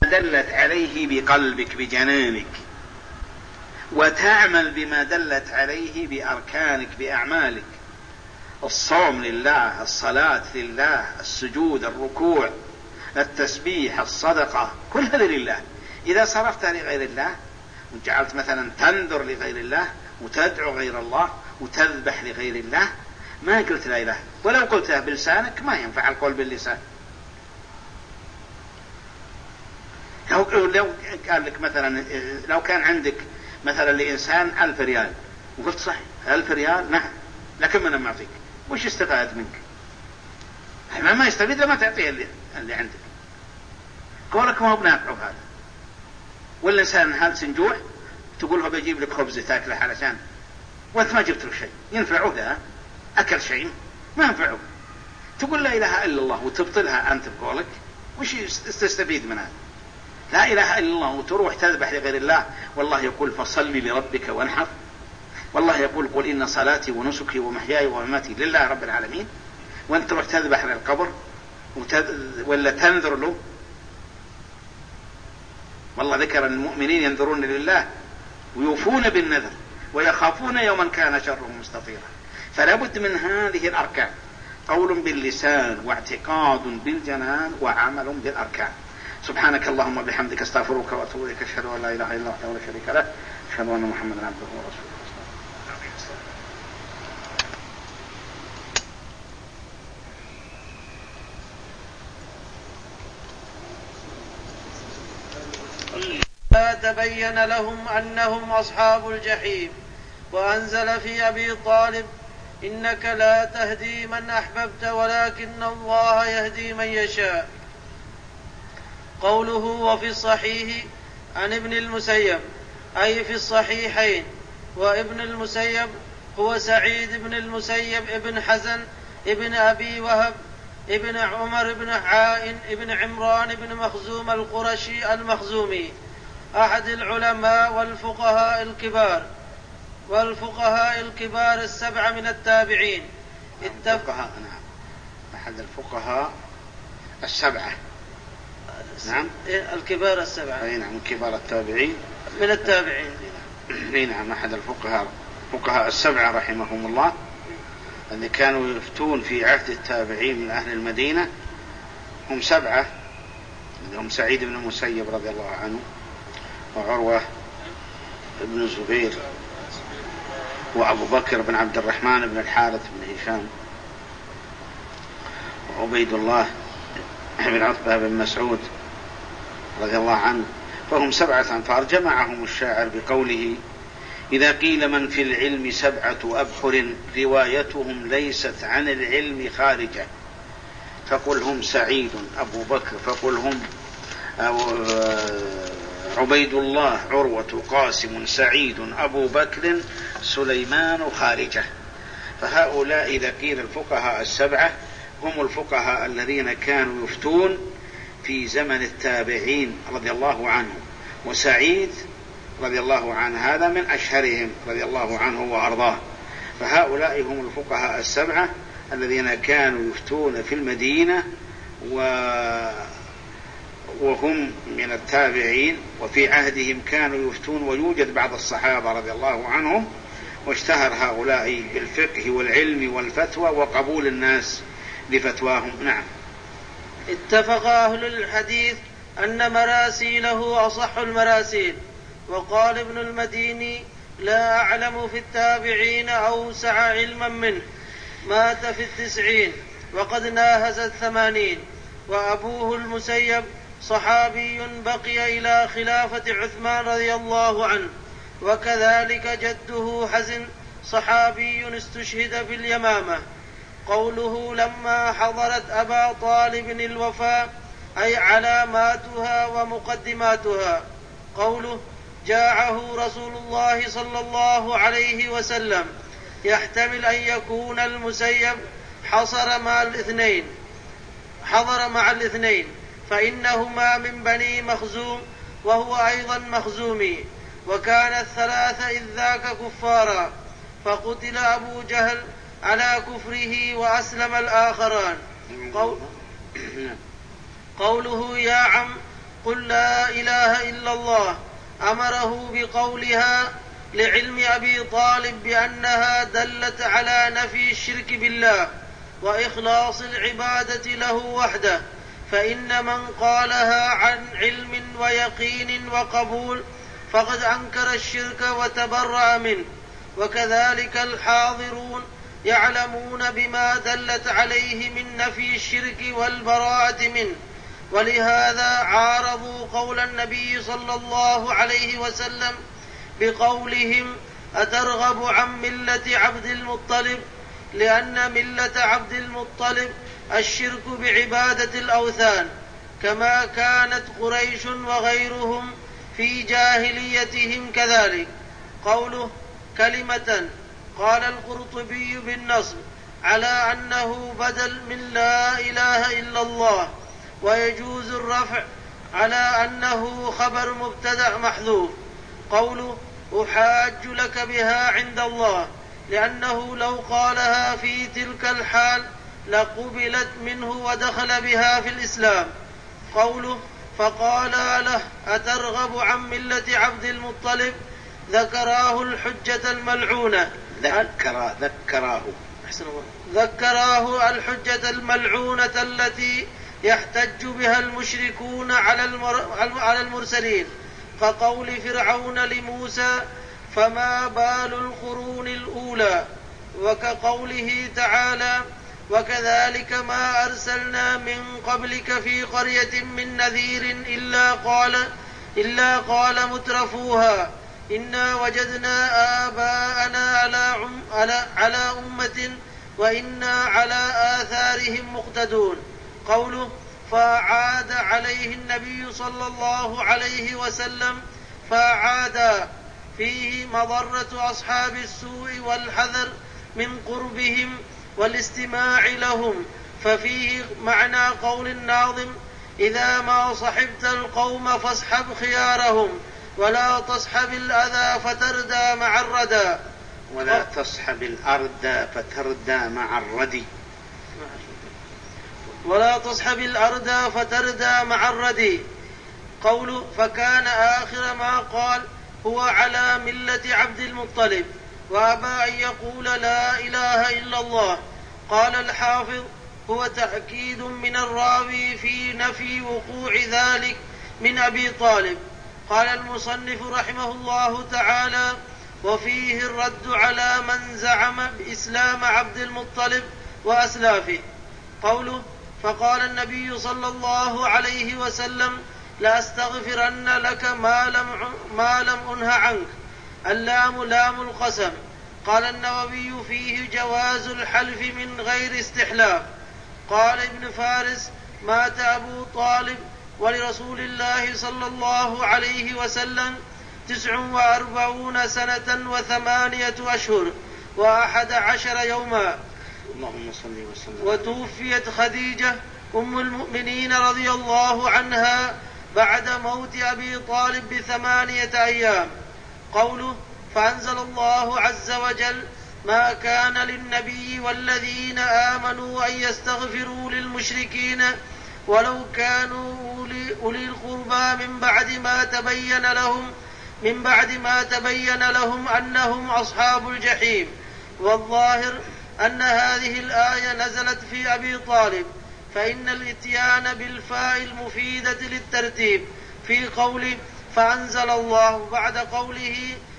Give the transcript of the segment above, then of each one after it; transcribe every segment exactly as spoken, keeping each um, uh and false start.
دلت عليه بقلبك بجنانك، وتعمل بما دلت عليه بأركانك بأعمالك. الصوم لله، الصلاة لله، السجود، الركوع، التسبيح، الصدقة، كل هذا لله. إذا صرفتها لغير الله وجعلت مثلا تنذر لغير الله وتدعو غير الله وتذبح لغير الله، ما قلت لا إله، ولو قلتها بلسانك ما ينفع القول باللسان. لو, لو قال لك مثلا، لو كان عندك مثلا لإنسان ألف ريال وقلت صحيح ألف ريال نعم، لكن من معطيك، وش استفاد منك؟ ما ما يستفيد لما تعطيه اللي, اللي عندك. قولك ما هو بنافعه هذا. والإنسان هل سنجوع تقول هو بيجيب لك خبز تاكله علشان، وانت ما جبت له شيء ينفعه، ذا أكل شيء ما ينفعه. تقول لا إله إلا الله وتبطلها أنت بقولك، وش تستفيد من هذا؟ لا إله إلا الله وتروح تذبح لغير الله، والله يقول فصل لربك وانحر، والله يقول قل إن صلاتي ونسكي ومحياي ومماتي لله رب العالمين، وانت تروح تذبح للقبر وتذ... ولا تنذر له. والله ذكر المؤمنين ينذرون لله ويوفون بالنذر ويخافون يوما كان شره مستطيرا. فلا بد من هذه الأركان، قول باللسان واعتقاد بالجنان وعمل بالأركان. سبحانك اللهم وبحمدك استغفرك واتوب اليك، اشهد ان لا اله الا انت وحده لا شريك له، اشهد ان محمدا عبده ورسوله. تبين لهم أنهم أصحاب الجحيم، وأنزل في أبي طالب إنك لا تهدي من أحببت ولكن الله يهدي من يشاء. قوله وفي الصحيح عن ابن المسيب أي في الصحيحين، وابن المسيب هو سعيد بن المسيب ابن حزن ابن أبي وهب ابن عمر بن عائن ابن عمران بن مخزوم القرشي المخزومي، أحد العلماء والفقهاء الكبار والفقهاء الكبار السبعة من التابعين. الفقهاء نعم، أحد الفقهاء السبعة نعم، الكبار السبعة أي نعم، كبار التابعين من التابعين. أي نعم، أحد الفقهاء فقهاء السبعة رحمهم الله، الذي كانوا يفتون في عهد التابعين من أهل المدينة. هم سبعة، هم سعيد بن المسيب رضي الله عنه، وعروة بن الزبير، وأبو بكر بن عبد الرحمن بن الحارث بن هشام، وعبيد الله بن عتبة بن مسعود رضي الله عنه. فهم سبعة أنفار جمعهم الشاعر بقوله إذا قيل من في العلم سبعة أبحر روايتهم ليست عن العلم خارجة، فقل هم سعيد أبو بكر، فقل هم عبيد الله عروة قاسم سعيد أبو بكر سليمان خارجة. فهؤلاء إذا قيل الفقهاء السبعة هم الفقهاء الذين كانوا يفتون في زمن التابعين رضي الله عنهم، وسعيد رضي الله عنه هذا من أشهرهم رضي الله عنه وأرضاه. فهؤلاء هم الفقهاء السبعة الذين كانوا يفتون في المدينة وهم من التابعين، وفي عهدهم كانوا يفتون، ويوجد بعض الصحابة رضي الله عنهم، واشتهر هؤلاء بالفقه والعلم والفتوى وقبول الناس لفتواهم. نعم. اتفق أهل الحديث أن مراسيله أصح المراسيل. وقال ابن المديني لا أعلم في التابعين أوسع علما منه، مات في التسعين وقد ناهز الثمانين. وأبوه المسيب صحابي بقي إلى خلافة عثمان رضي الله عنه، وكذلك جده حزن صحابي استشهد في اليمامة. قوله لما حضرت أبا طالب الوفاة أي علاماتها ومقدماتها. قوله جاءه رسول الله صلى الله عليه وسلم، يحتمل أن يكون المسيب حصر مع الاثنين حضر مع الاثنين فإنهما من بني مخزوم وهو أيضا مخزومي، وكان الثلاثة إذ ذاك كفارا، فقتل أبو جهل على كفره وأسلم الآخران. قول قوله يا عم قل لا إله إلا الله أمره بقولها لعلم أبي طالب بأنها دلت على نفي الشرك بالله وإخلاص العبادة له وحده، فإن من قالها عن علم ويقين وقبول فقد أنكر الشرك وتبرأ منه. وكذلك الحاضرون يعلمون بما دلت عليه من نفي الشرك والبراءة منه، ولهذا عارضوا قول النبي صلى الله عليه وسلم بقولهم أترغب عن ملة عبد المطلب، لأن ملة عبد المطلب الشرك بعبادة الأوثان، كما كانت قريش وغيرهم في جاهليتهم كذلك. قوله كلمة قال القرطبي بالنصب على أنه بدل من لا إله إلا الله، ويجوز الرفع على أنه خبر مبتدأ محذوف. قوله أحاج لك بها عند الله، لأنه لو قالها في تلك الحال لقبلت منه ودخل بها في الإسلام. قوله فقال له أترغب عن ملة عبد المطلب، ذكراه الحجة الملعونة ذكر ذكراه ذكراه الحجة الملعونة التي يحتج بها المشركون على, المر... على المرسلين، كقول فرعون لموسى فما بال القرون الأولى، وكقوله تعالى وكذلك ما أرسلنا من قبلك في قرية من نذير إلا قال, إلا قال مترفوها إنا وجدنا آباءنا على, على, على أمة وإنا على آثارهم مقتدون. قوله فأعاد عليه النبي صلى الله عليه وسلم فأعاد فيه مضرة أصحاب السوء والحذر من قربهم والاستماع لهم، ففيه معنى قول الناظم إذا ما صحبت القوم فاصحب خيارهم ولا تصحب الأذى فتردى مع الردى. ولا تصحب الأرض فتردى مع الردي ولا تصحب الأرض فتردى مع الردي. قوله فكان آخر ما قال هو على ملة عبد المطلب، وأبى أن يقول لا إله إلا الله. قال الحافظ هو تأكيد من الراوي في نفي وقوع ذلك من أبي طالب. قال المصنف رحمه الله تعالى وفيه الرد على من زعم بإسلام عبد المطلب وأسلافه. قوله فقال النبي صلى الله عليه وسلم لأستغفرن لك ما لم, ما لم أنه عنك، اللام لام القسم. قال النووي فيه جواز الحلف من غير استحلاف. قال ابن فارس مات أبو طالب ولرسول الله صلى الله عليه وسلم تسع وأربعون سنة وثمانية أشهر وأحد عشر يوما، اللهم صل وسلم. وتوفيت خديجة أم المؤمنين رضي الله عنها بعد موت أبي طالب بثمانية أيام. قوله فأنزل الله عز وجل ما كان للنبي والذين آمنوا أن يستغفروا للمشركين ولو كانوا أولي القربى من بعد ما تبين لهم من بعد ما تبين لهم أنهم أصحاب الجحيم. والظاهر أن هذه الآية نزلت في أبي طالب، فإن الإتيان بالفاء المفيدة للترتيب في قوله فأنزل الله بعد قوله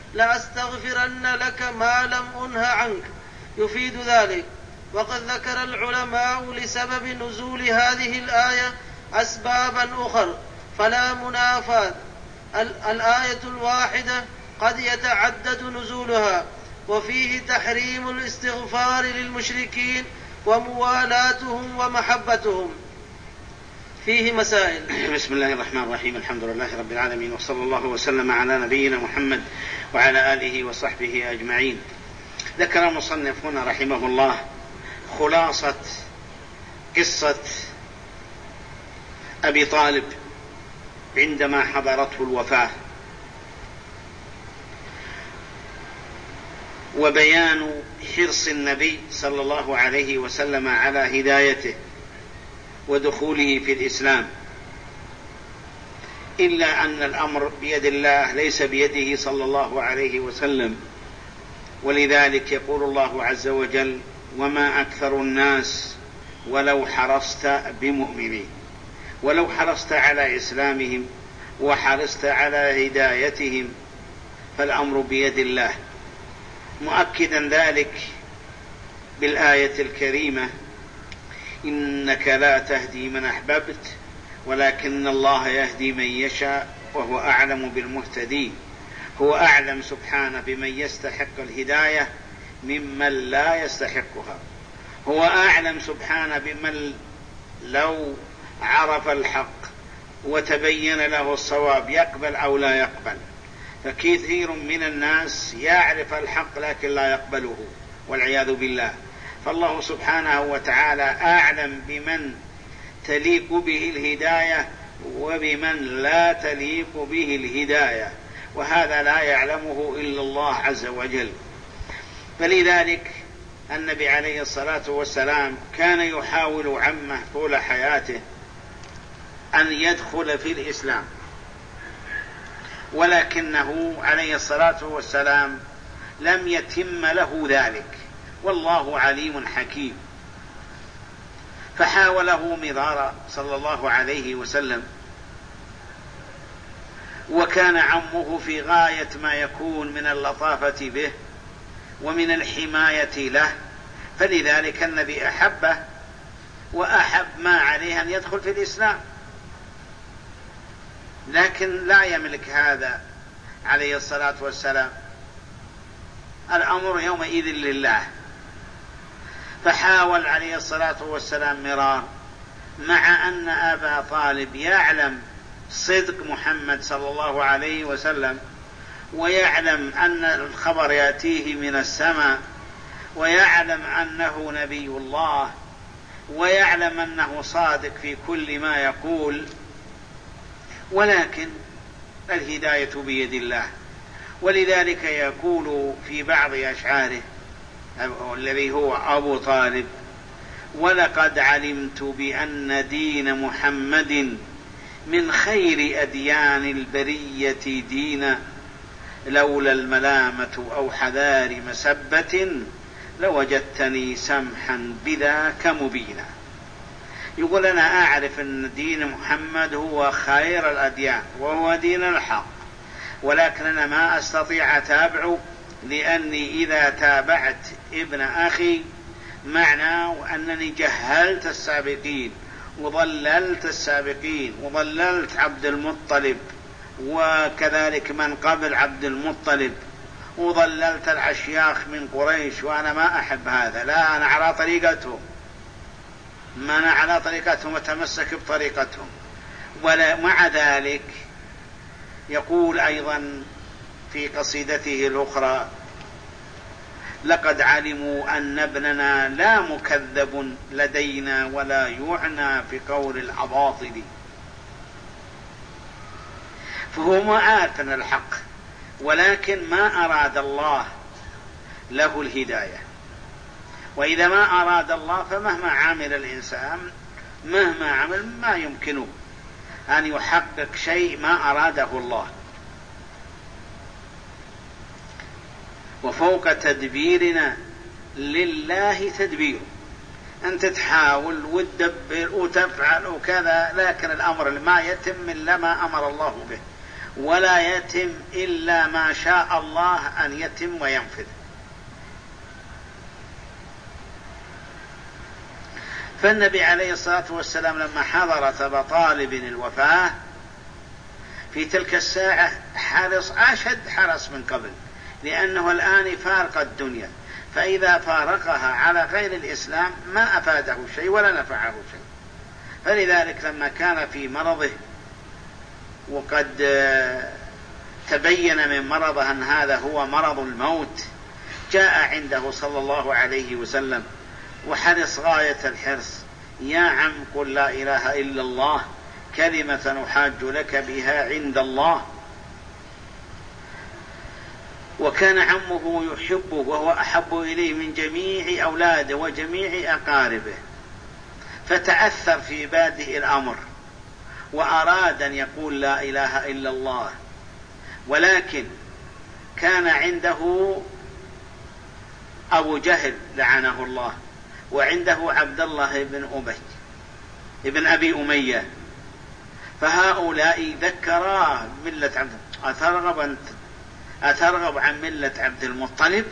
لأستغفرن لك ما لم أنه عنك يفيد ذلك. وقد ذكر العلماء لسبب نزول هذه الآية أسبابا أخر فلا منافاة. الآية الواحدة قد يتعدد نزولها، وفيه تحريم الاستغفار للمشركين وموالاتهم ومحبتهم. فيه مسائل. بسم الله الرحمن الرحيم، الحمد لله رب العالمين، وصلى الله وسلم على نبينا محمد وعلى آله وصحبه أجمعين. ذكر المصنف هنا رحمه الله خلاصة قصة أبي طالب عندما حضرته الوفاة، وبيان حرص النبي صلى الله عليه وسلم على هدايته ودخوله في الإسلام، إلا أن الأمر بيد الله ليس بيده صلى الله عليه وسلم. ولذلك يقول الله عز وجل: وما أكثر الناس ولو حرصت بمؤمنين. ولو حرصت على إسلامهم وحرصت على هدايتهم فالأمر بيد الله، مؤكدا ذلك بالآية الكريمة: إنك لا تهدي من أحببت ولكن الله يهدي من يشاء وهو أعلم بالمهتدين. هو أعلم سبحانه بمن يستحق الهداية ممن لا يستحقها. هو أعلم سبحانه بمن لو عرف الحق وتبين له الصواب يقبل أو لا يقبل. فكثير من الناس يعرف الحق لكن لا يقبله والعياذ بالله. فالله سبحانه وتعالى أعلم بمن تليق به الهداية وبمن لا تليق به الهداية، وهذا لا يعلمه إلا الله عز وجل. فلذلك النبي عليه الصلاة والسلام كان يحاول عمه طول حياته أن يدخل في الإسلام، ولكنه عليه الصلاة والسلام لم يتم له ذلك، والله عليم حكيم. فحاوله مرارا صلى الله عليه وسلم، وكان عمه في غاية ما يكون من اللطافة به ومن الحماية له، فلذلك النبي أحبه وأحب ما عليه أن يدخل في الإسلام، لكن لا يملك هذا عليه الصلاة والسلام. الأمر يومئذ لله. فحاول عليه الصلاة والسلام مرار، مع أن أبا طالب يعلم صدق محمد صلى الله عليه وسلم، ويعلم أن الخبر يأتيه من السماء، ويعلم أنه نبي الله، ويعلم أنه صادق في كل ما يقول، ولكن الهداية بيد الله. ولذلك يقول في بعض أشعاره الذي هو أبو طالب: ولقد علمت بأن دين محمد من خير أديان البرية دينا، لولا الملامة أو حذار مسبة لوجدتني سمحا بذاك مبينا. يقول: أنا أعرف أن دين محمد هو خير الأديان وهو دين الحق، ولكن أنا ما أستطيع أتابعه، لأني إذا تابعت ابن أخي معناه أنني جهلت السابقين وضللت السابقين وضللت عبد المطلب وكذلك من قبل عبد المطلب، وضللت الأشياخ من قريش، وأنا ما أحب هذا. لا، أنا على طريقتهم، ما أنا على طريقتهم وتمسك بطريقتهم. ومع ذلك يقول أيضا في قصيدته الأخرى: لقد علموا أن ابننا لا مكذب لدينا ولا يعنى في قول الأباطل. فهو ما عارف أن الحق، ولكن ما أراد الله له الهداية. وإذا ما أراد الله فمهما عمل الإنسان مهما عمل ما يمكنه أن يحقق شيء ما أراده الله. وفوق تدبيرنا لله تدبير. أنت تحاول وتدبر وتفعل وكذا، لكن الأمر ما يتم إلا ما أمر الله به، ولا يتم إلا ما شاء الله أن يتم وينفذ. فالنبي عليه الصلاة والسلام لما حضرت أبا طالب الوفاة في تلك الساعة حرص أشد حرص من قبل، لأنه الآن فارق الدنيا، فإذا فارقها على غير الإسلام ما أفاده شيء ولا نفعه شيء. فلذلك لما كان في مرضه وقد تبين من مرضه أن هذا هو مرض الموت، جاء عنده صلى الله عليه وسلم وحرص غاية الحرص: يا عم قل لا إله إلا الله كلمة أحاج لك بها عند الله. وكان عمه يحبه وهو أحب إليه من جميع أولاده وجميع أقاربه، فتأثر في بادئ الأمر وأراد أن يقول لا إله إلا الله، ولكن كان عنده أبو جهل لعنه الله، وعنده عبد الله بن أبي ابن أبي أمية، فهؤلاء ذكراه ملة عبد أترغب أنت أترغب عن ملة عبد المطلب؟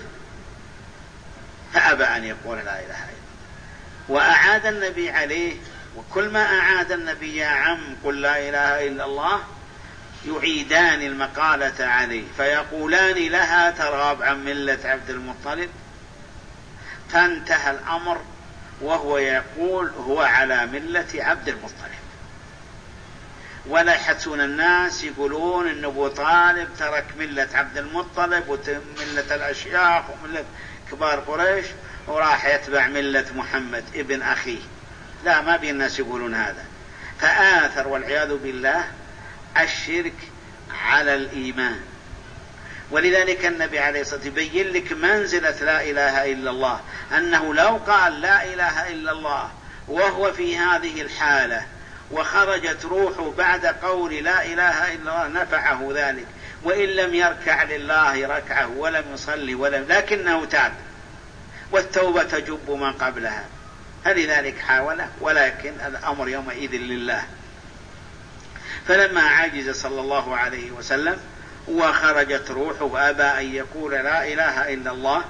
فأبى أن يقول لا إله إلا الله، وأعاد النبي عليه. وكل ما أعاد النبي يا عم قل لا إله إلا الله يعيدان المقالة عليه، فيقولان لها ترغب عن ملة عبد المطلب، فانتهى الأمر وهو يقول هو على ملة عبد المطلب. ولا يحدثون الناس يقولون إن أبو طالب ترك ملة عبد المطلب وملة الأشياخ وملة كبار قريش وراح يتبع ملة محمد ابن أخيه. لا، ما بين الناس يقولون هذا. فآثر والعياذ بالله الشرك على الإيمان. ولذلك النبي عليه الصلاة والسلام يبين لك منزلة لا إله إلا الله، أنه لو قال لا إله إلا الله وهو في هذه الحالة وخرجت روحه بعد قول لا إله إلا الله نفعه ذلك، وإن لم يركع لله ركعه ولم يصلي ولم لكنه تاب، والتوبة تجب ما قبلها. فلذلك حاول، ولكن الأمر يومئذ لله. فلما عجز صلى الله عليه وسلم وخرجت روحه أبى أن يقول لا إله إلا الله،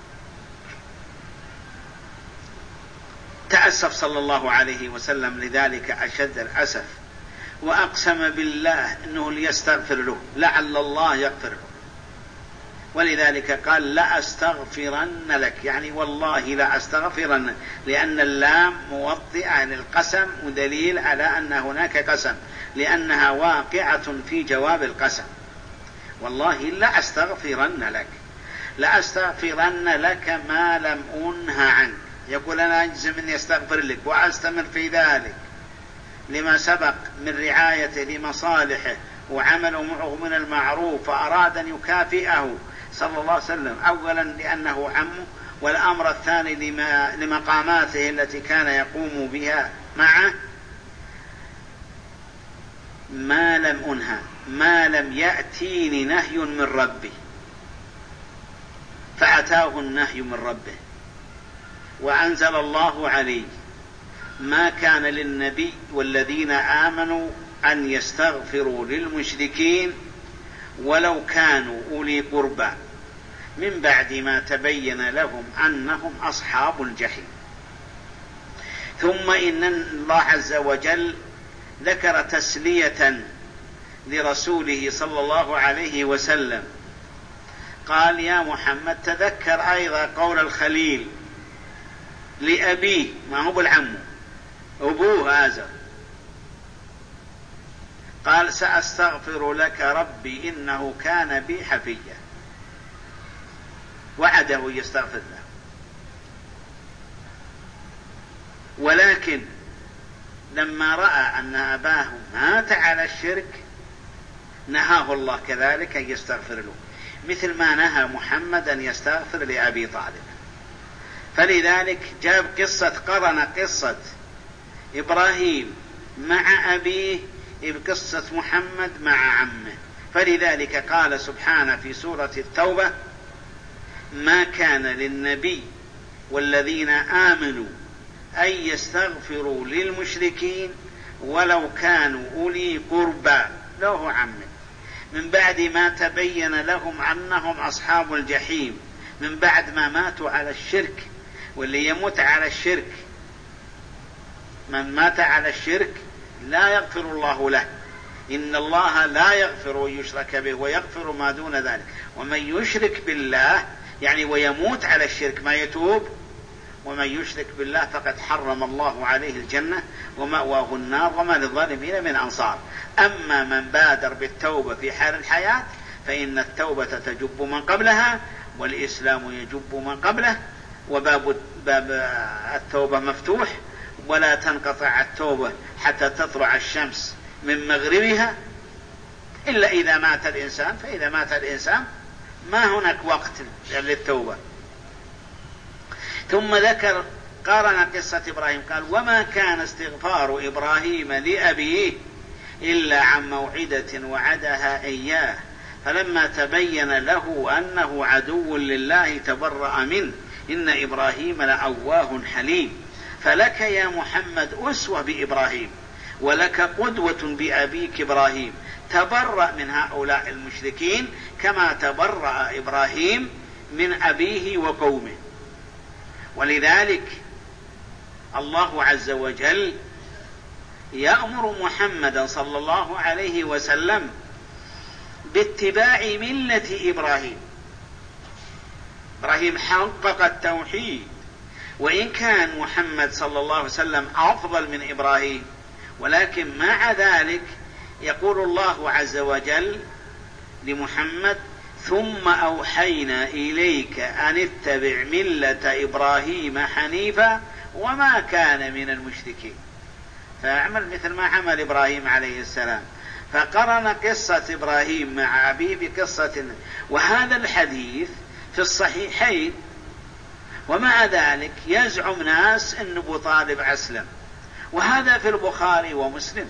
تأسف صلى الله عليه وسلم لذلك أشد الأسف، وأقسم بالله أنه ليستغفر له لعل الله يغفر له. ولذلك قال لا أستغفرن لك، يعني والله لا أستغفرن، لأن اللام موطئة للقسم ودليل على أن هناك قسم، لأنها واقعة في جواب القسم. والله لا أستغفرن لك، لا أستغفرن لك ما لم أنهى عنك. يقول أنا أجزم أن يستغفر لك وأستمر في ذلك لما سبق من رعايته لمصالحه وعمله معه من المعروف، فأراد أن يكافئه صلى الله عليه وسلم، أولا لأنه عمه، والأمر الثاني لما لمقاماته التي كان يقوم بها معه. ما لم أنهى، ما لم يأتيني نهي من ربي، فأتاه النهي من ربه، وأنزل الله عليه ما كان للنبي والذين آمنوا أن يستغفروا للمشركين ولو كانوا أولي قربى من بعد ما تبين لهم أنهم أصحاب الجحيم. ثم إن الله عز وجل ذكر تسلية لرسوله صلى الله عليه وسلم، قال يا محمد تذكر أيضا قول الخليل لأبيه، ما هو بالعم، أبوه آزر، قال سأستغفر لك ربي إنه كان بي حفيا، وعده يستغفر له. ولكن لما رأى أن أباه مات على الشرك نهاه الله كذلك أن يستغفر له، مثل ما نهى محمد أن يستغفر لأبي طالب. فلذلك جاب قصة، قرن قصة إبراهيم مع أبيه بقصة محمد مع عمه. فلذلك قال سبحانه في سورة التوبة ما كان للنبي والذين آمنوا أن يستغفروا للمشركين ولو كانوا أولي قربى، له عمه، من بعد ما تبين لهم أنهم أصحاب الجحيم، من بعد ما ماتوا على الشرك. واللي يموت على الشرك، من مات على الشرك لا يغفر الله له، إن الله لا يغفر أن يشرك به ويغفر ما دون ذلك، ومن يشرك بالله يعني ويموت على الشرك ما يتوب، ومن يشرك بالله فقد حرم الله عليه الجنة ومأواه النار وما للظالمين من أنصار. أما من بادر بالتوبة في حال الحياة فإن التوبة تجب من قبلها، والإسلام يجب من قبله، وباب باب التوبة مفتوح، ولا تنقطع التوبة حتى تطلع الشمس من مغربها إلا إذا مات الإنسان، فإذا مات الإنسان ما هناك وقت للتوبة. ثم ذكر قارن قصة إبراهيم، قال وما كان استغفار إبراهيم لأبيه إلا عن موعدة وعدها إياه، فلما تبين له أنه عدو لله تبرأ منه. إن إبراهيم لأواه حليم. فلك يا محمد أسوة بإبراهيم، ولك قدوة بأبيك إبراهيم. تبرأ من هؤلاء المشركين كما تبرأ إبراهيم من أبيه وقومه. ولذلك الله عز وجل يأمر محمدا صلى الله عليه وسلم باتباع ملة إبراهيم. إبراهيم حقق التوحيد، وإن كان محمد صلى الله عليه وسلم أفضل من إبراهيم، ولكن مع ذلك يقول الله عز وجل لمحمد: ثم أوحينا إليك أن اتبع ملة إبراهيم حنيفا وما كان من المشركين. فاعمل مثل ما عمل إبراهيم عليه السلام. فقرن قصة إبراهيم مع أبيه بقصة، وهذا الحديث في الصحيحين. ومع ذلك يزعم ناس أن أبو طالب أسلم، وهذا في البخاري ومسلم،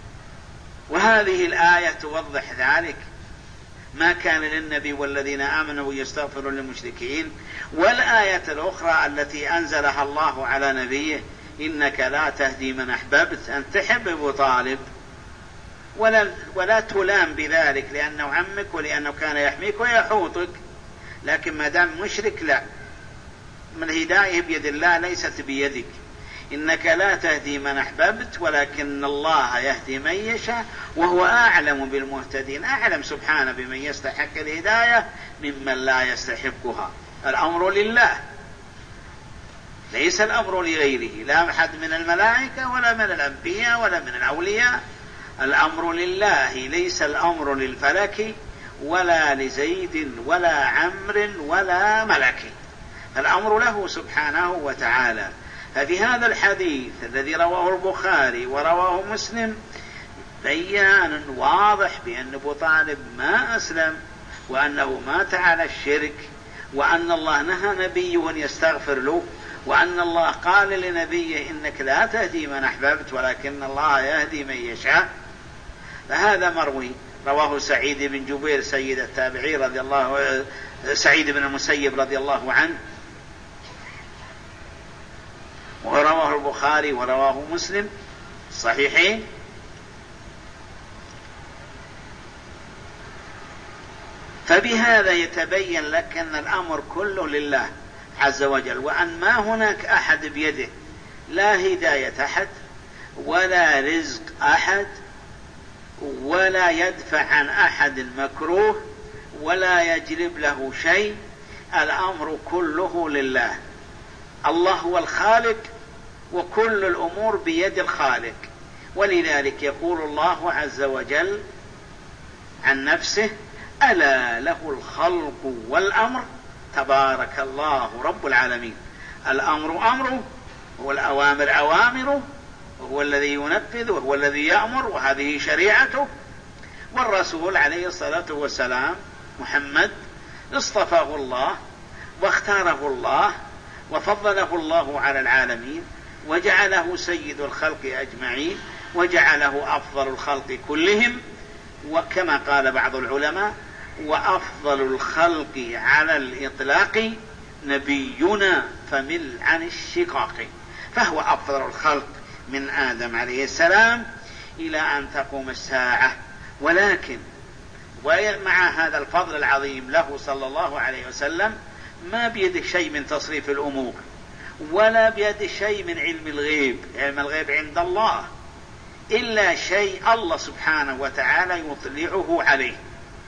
وهذه الآية توضح ذلك: ما كان للنبي والذين آمنوا يستغفروا للمشركين. والآية الأخرى التي أنزلها الله على نبيه: إنك لا تهدي من أحببت، أن تحب أبو طالب ولا, ولا تلام بذلك لأنه عمك ولأنه كان يحميك ويحوطك، لكن ما دام مشرك لا، من الهداية بيد الله ليست بيدك. إنك لا تهدي من أحببت ولكن الله يهدي من يشاء وهو أعلم بالمهتدين. أعلم سبحانه بمن يستحق الهداية ممن لا يستحقها. الأمر لله، ليس الأمر لغيره، لا أحد من الملائكة ولا من الأنبياء ولا من الأولياء. الأمر لله، ليس الأمر للفلك ولا لزيد ولا عمر ولا ملك. الأمر له سبحانه وتعالى. ففي هذا الحديث الذي رواه البخاري ورواه مسلم بيان واضح بأن أبو طالب ما أسلم، وأنه مات على الشرك، وأن الله نهى نبيه أن يستغفر له، وأن الله قال لنبيه: إنك لا تهدي من أحببت ولكن الله يهدي من يشاء. فهذا مروي، رواه سعيد بن جبير سيد التابعين رضي الله سعيد بن المسيب رضي الله عنه، ورواه البخاري ورواه مسلم صحيحين. فبهذا يتبين لك أن الأمر كله لله عز وجل، وأن ما هناك أحد بيده لا هداية أحد ولا رزق أحد ولا يدفع عن أحد مكروه ولا يجلب له شيء. الأمر كله لله. الله هو الخالق، وكل الأمور بيد الخالق. ولذلك يقول الله عز وجل عن نفسه: ألا له الخلق والأمر تبارك الله رب العالمين. الأمر أمره، والأوامر أوامره، وهو الذي ينفذ وهو الذي يأمر، وهذه شريعته. والرسول عليه الصلاة والسلام محمد اصطفاه الله واختاره الله وفضله الله على العالمين، وجعله سيد الخلق أجمعين، وجعله أفضل الخلق كلهم. وكما قال بعض العلماء: وأفضل الخلق على الإطلاق نبينا فمل عن الشقاق. فهو أفضل الخلق من آدم عليه السلام إلى أن تقوم الساعة. ولكن ومع هذا الفضل العظيم له صلى الله عليه وسلم ما بيده شيء من تصريف الأمور، ولا بيده شيء من علم الغيب. علم الغيب عند الله، إلا شيء الله سبحانه وتعالى يطلعه عليه،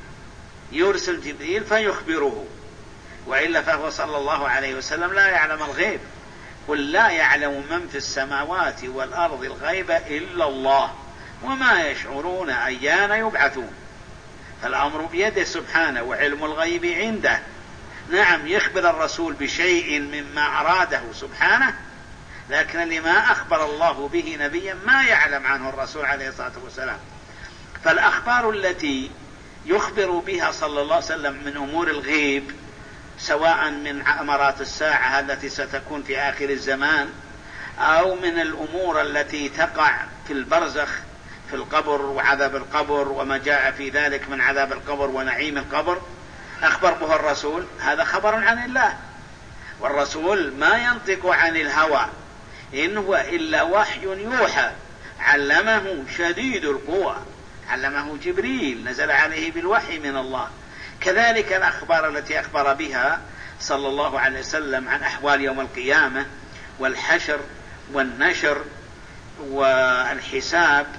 يرسل جبريل فيخبره، وإلا فهو صلى الله عليه وسلم لا يعلم الغيب. قل لا يعلم من في السماوات والأرض الغيب إلا الله وما يشعرون أيان يبعثون. فالأمر بيده سبحانه، وعلم الغيب عنده. نعم يخبر الرسول بشيء مما أراده سبحانه، لكن لما أخبر الله به نبيا ما يعلم عنه الرسول عليه الصلاة والسلام. فالأخبار التي يخبر بها صلى الله عليه وسلم من أمور الغيب، سواء من أمارات الساعة التي ستكون في آخر الزمان، أو من الأمور التي تقع في البرزخ في القبر وعذاب القبر وما جاء في ذلك من عذاب القبر ونعيم القبر أخبر به الرسول، هذا خبر عن الله. والرسول ما ينطق عن الهوى، إن هو إلا وحي يوحى علمه شديد القوى، علمه جبريل نزل عليه بالوحي من الله. كذلك الأخبار التي أخبر بها صلى الله عليه وسلم عن أحوال يوم القيامة والحشر والنشر والحساب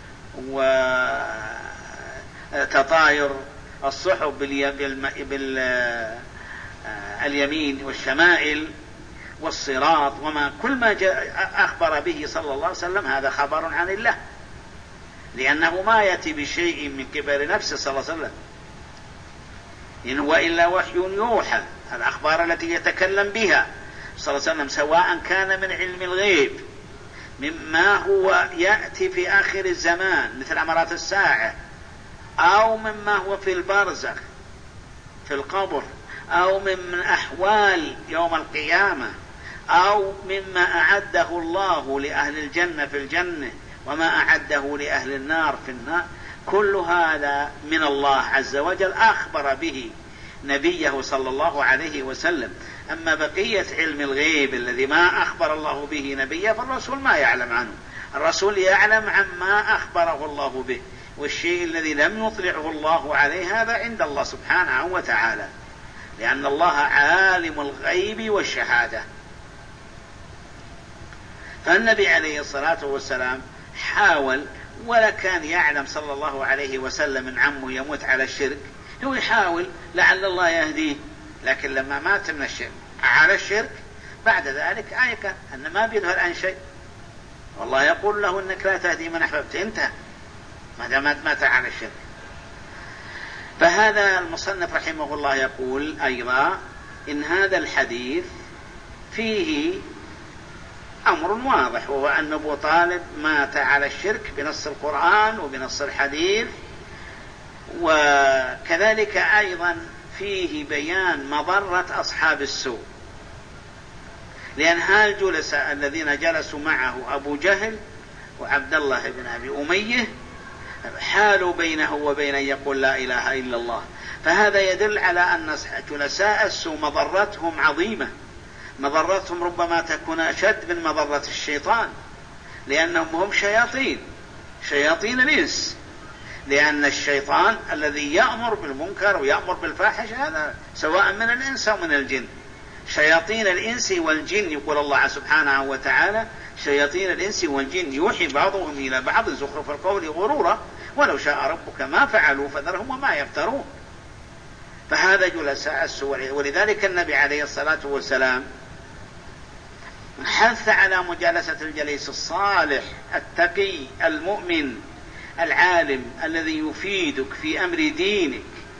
وتطاير الصحف باليمين والشمائل والصراط وما كل ما جاء أخبر به صلى الله عليه وسلم هذا خبر عن الله، لأنه ما يأتي بشيء من كبر نفسه صلى الله عليه وسلم، إن هو إلا وحي يوحى. الأخبار التي يتكلم بها صلى الله عليه وسلم سواء كان من علم الغيب مما هو يأتي في آخر الزمان مثل أمارات الساعة، أو مما هو في البرزخ في القبر، أو من أحوال يوم القيامة، أو مما أعده الله لأهل الجنة في الجنة وما أعده لأهل النار في النار، كل هذا من الله عز وجل أخبر به نبيه صلى الله عليه وسلم. أما بقية علم الغيب الذي ما أخبر الله به نبيه فالرسول ما يعلم عنه، الرسول يعلم عما أخبره الله به، والشيء الذي لم يطلعه الله عليه هذا عند الله سبحانه وتعالى، لأن الله عالم الغيب والشهادة. فالنبي عليه الصلاة والسلام حاول، ولا كان يعلم صلى الله عليه وسلم من عمه يموت على الشرك، هو يحاول لعل الله يهديه، لكن لما مات من الشرك على الشرك بعد ذلك آيك أن ما بيظهر عن شيء، والله يقول له إنك لا تهدي من أحببت، انتهى ما دام مات على الشرك. فهذا المصنف رحمه الله يقول أيضا إن هذا الحديث فيه أمر واضح، وهو أن أبو طالب مات على الشرك بنص القرآن وبنص الحديث. وكذلك أيضا فيه بيان مضرة أصحاب السوء، لأن هالجلساء الذين جلسوا معه أبو جهل وعبد الله بن أبي أمية حالوا بينه وبين أن يقول لا إله إلا الله، فهذا يدل على أن جلساء السوء مضرتهم عظيمة، مضرتهم ربما تكون أشد من مضرة الشيطان، لأنهم هم شياطين شياطين الإنس، لأن الشيطان الذي يأمر بالمنكر ويأمر بالفاحش هذا سواء من الإنس أو من الجن. شياطين الإنس والجن يقول الله سبحانه وتعالى شياطين الإنس والجن يوحي بعضهم إلى بعض زخرف القول غرورا ولو شاء ربك ما فعلوا فذرهم وما يفترون. فهذا جلساء السوء، ولذلك النبي عليه الصلاة والسلام حث على مجالسة الجليس الصالح التقي المؤمن العالم الذي يفيدك في أمر دينك،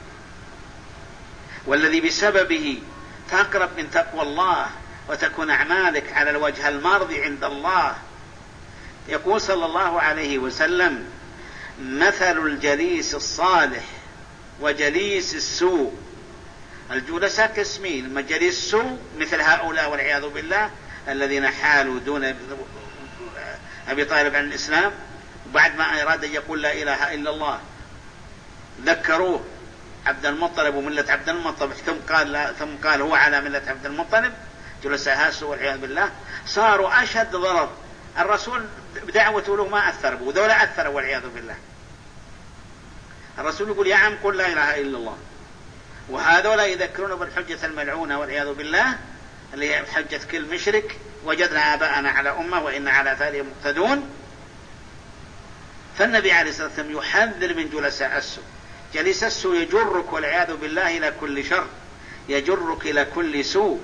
والذي بسببه تقرب من تقوى الله وتكون أعمالك على الوجه المرضي عند الله. يقول صلى الله عليه وسلم مثل الجليس الصالح وجليس السوء، الجلساء قسمين، اما جليس السوء مثل هؤلاء والعياذ بالله الذين حالوا دون أبي طالب عن الإسلام، وبعد ما أراد أن يقول لا إله إلا الله ذكروه عبد المطلب وملة عبد المطلب ثم قال, ثم قال هو على ملة عبد المطلب، جلساء هاسوا والعياذ بالله صاروا أشد ضرر. الرسول بدعوته له ما أثر به، وذولا أثروا والعياذ بالله. الرسول يقول يا عم قل لا إله إلا الله، وهذولا يذكرون بالحجة الملعونة والعياذ بالله اللي هي حجة كل مشرك وجدنا آباءنا على أمة وإن على ذلك مقتدون. فالنبي عليه الصلاة والسلام يحذر من جلساء السوء. جليس السوء يجرك والعياذ بالله إلى كل شر، يجرك إلى كل سوء،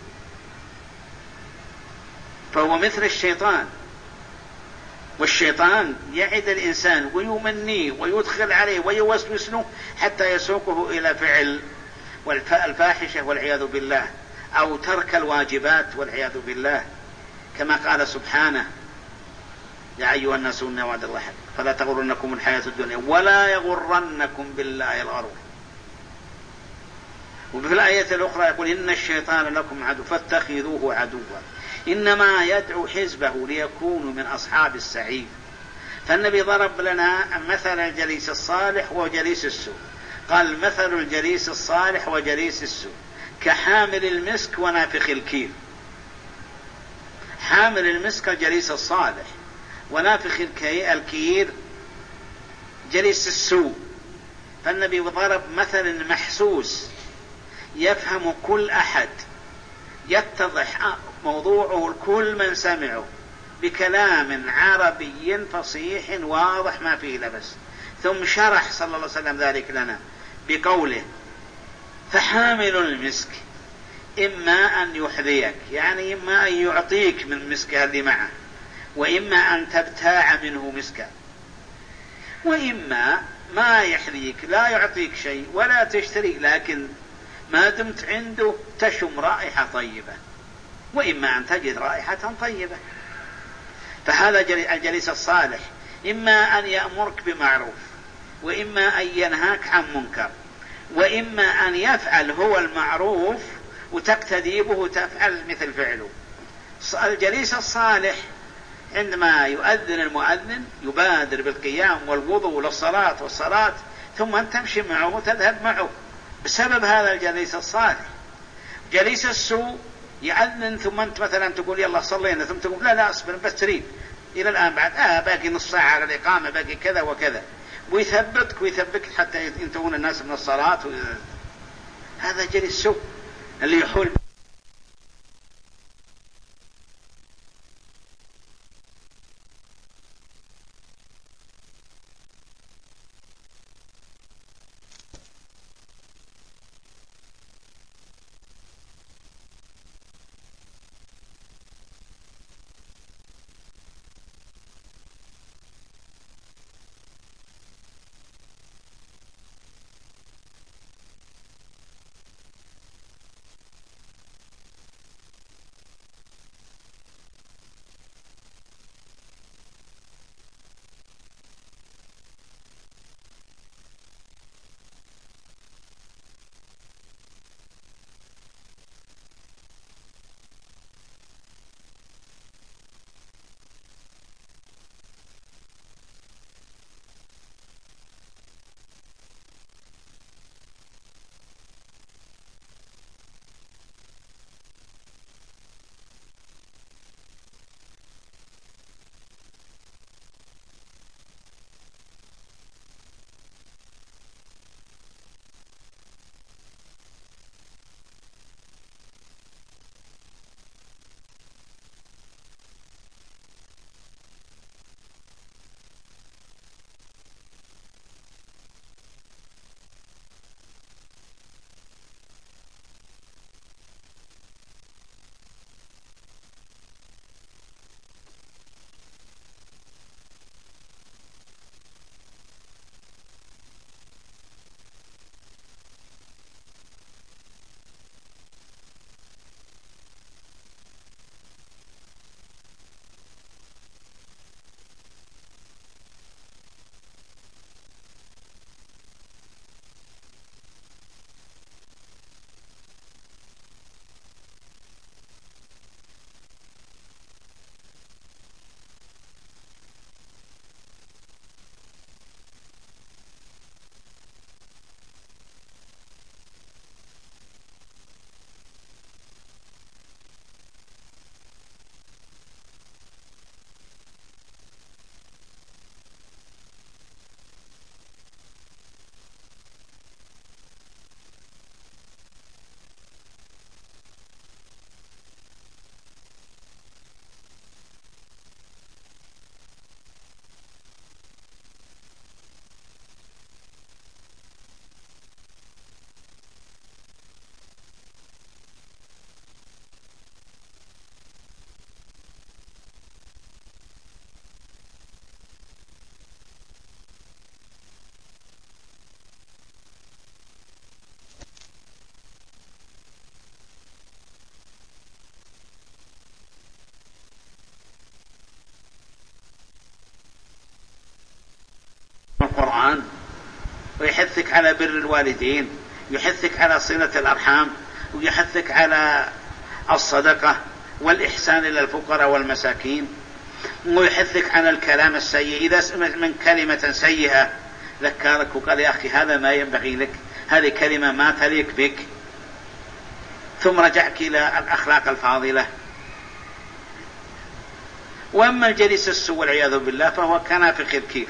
فهو مثل الشيطان، والشيطان يعد الإنسان ويمنيه ويدخل عليه ويوسوس له حتى يسوقه إلى فعل الفاحشة والعياذ بالله أو ترك الواجبات والعياذ بالله، كما قال سبحانه يا أيها الناس إن وعد الله حق فلا تغرنكم الحياة الدنيا ولا يغرنكم بالله الغرور. وفي الآية الأخرى يقول إن الشيطان لكم عدو فاتخذوه عدوا إنما يدعو حزبه ليكونوا من أصحاب السعير. فالنبي ضرب لنا مثل الجليس الصالح وجليس السوء، قال مثل الجليس الصالح وجليس السوء كحامل المسك ونافخ الكير. حامل المسك الجليس الصالح، ونافخ الكير جليس السوء. فالنبي ضرب مثل محسوس يفهم كل أحد، يتضح موضوعه الكل من سمعه بكلام عربي فصيح واضح ما فيه لبس. ثم شرح صلى الله عليه وسلم ذلك لنا بقوله: فحامل المسك إما أن يحذيك، يعني إما أن يعطيك من مسكه اللي معه، وإما أن تبتاع منه مسكا، وإما ما يحذيك، لا يعطيك شيء ولا تشتري، لكن ما دمت عنده تشم رائحة طيبة، وإما أن تجد رائحة طيبة. فهذا الجليس الصالح إما أن يأمرك بمعروف، وإما أن ينهاك عن منكر، وإما أن يفعل هو المعروف وتقتدي به وتفعل مثل فعله. الجليس الصالح عندما يؤذن المؤذن يبادر بالقيام والوضوء للصلاة والصلاة، ثم أن تمشي معه وتذهب معه بسبب هذا الجليس الصالح. جليس السوء يأذن ثم أنت مثلا تقول يلا صلينا، ثم تقول لا لا أصبر بس تريد إلى الآن بعد آه باقي نص ساعة على الإقامة، باقي كذا وكذا، ويثبتك ويثبتك حتى ينتهون الناس من الصلاة. هذا جليس السوء اللي يحول. القرآن ويحثك على بر الوالدين، يحثك على صلة الأرحام، ويحثك على الصدقة والإحسان إلى الفقراء والمساكين. ويحثك عن الكلام السيء. إذا من كلمة سيئة ذكرك وقال يا أخي هذا ما ينبغي لك، هذه كلمة ما تليق بك، ثم رجعك إلى الأخلاق الفاضلة. وأما الجليس السوء والعياذ بالله فهو كنافخ الكير،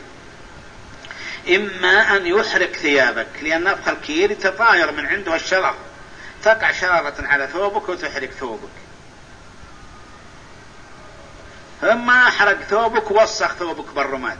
إما أن يحرق ثيابك، لأن نفخ الكير يتطاير من عنده الشرر، تقع شرارة على ثوبك وتحرق ثوبك. إما أحرق ثوبك ووسخ ثوبك بالرماد،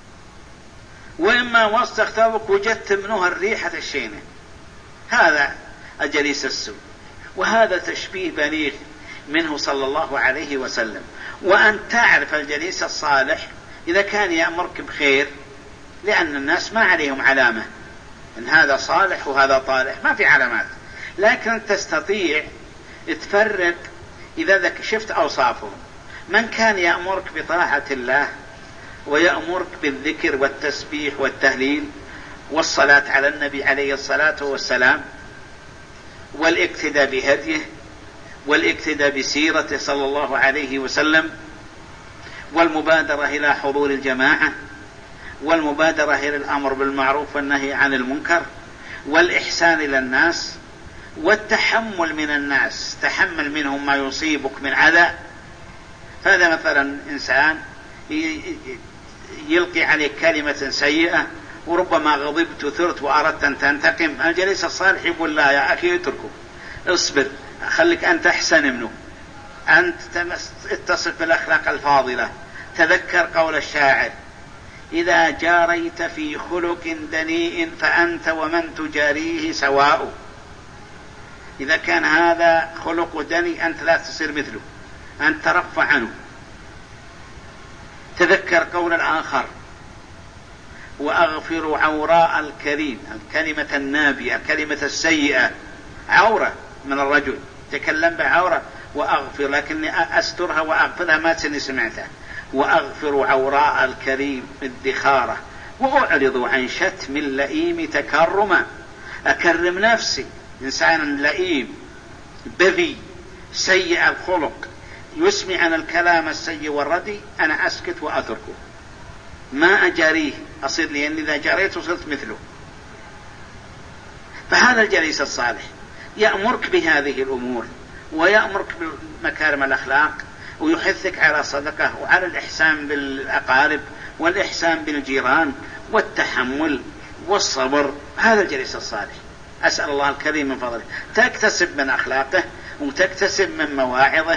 وإما وسخ ثوبك وجدت منه الريحة الشينة. هذا الجليس السوء، وهذا تشبيه بليغ منه صلى الله عليه وسلم. وأن تعرف الجليس الصالح إذا كان يأمرك بخير، لأن الناس ما عليهم علامة إن هذا صالح وهذا طالح، ما في علامات، لكن تستطيع تفرق إذا ذاك شفت أوصافهم. من كان يأمرك بطاعة الله ويأمرك بالذكر والتسبيح والتهليل والصلاة على النبي عليه الصلاة والسلام والاقتداء بهديه والاقتداء بسيرته صلى الله عليه وسلم والمبادرة إلى حضور الجماعة والمبادرة إلى الأمر بالمعروف والنهي عن المنكر والإحسان إلى الناس والتحمل من الناس، تحمل منهم ما يصيبك من عذى. هذا مثلا إنسان يلقي عليك كلمة سيئة وربما غضبت وثرت وأردت أن تنتقم، الجليس الصالح يقول لا يا أخي اتركه، اصبر، خليك أنت أحسن منه، أنت اتصف بالأخلاق الفاضلة. تذكر قول الشاعر: إذا جاريت في خلق دنيء فأنت ومن تجاريه سواء. إذا كان هذا خلق دني أنت لا تصير مثله، أنت ترفع عنه. تذكر قول الآخر: وأغفر عوراء الكريم، الكلمة النابية، الكلمة السيئة، عورة من الرجل تكلم بعورة، وأغفر، لكني أسترها وأغفرها ما تسني سمعتها. وأغفر عوراء الكريم الدخارة وأعرض عن شتم اللئيم تكرما. أكرم نفسي، إنسان لئيم بذي سيء الخلق يسمع عن الكلام السيء والردي، أنا أسكت وأتركه، ما أجاريه، أصير لي أن إذا جريت وصلت مثله. فهذا الجليس الصالح يأمرك بهذه الأمور ويأمرك بمكارم الأخلاق ويحثك على الصدقة وعلى الإحسان بالأقارب والإحسان بالجيران والتحمل والصبر. هذا الجليس الصالح. أسأل الله الكريم من فضله تكتسب من أخلاقه وتكتسب من مواعظه،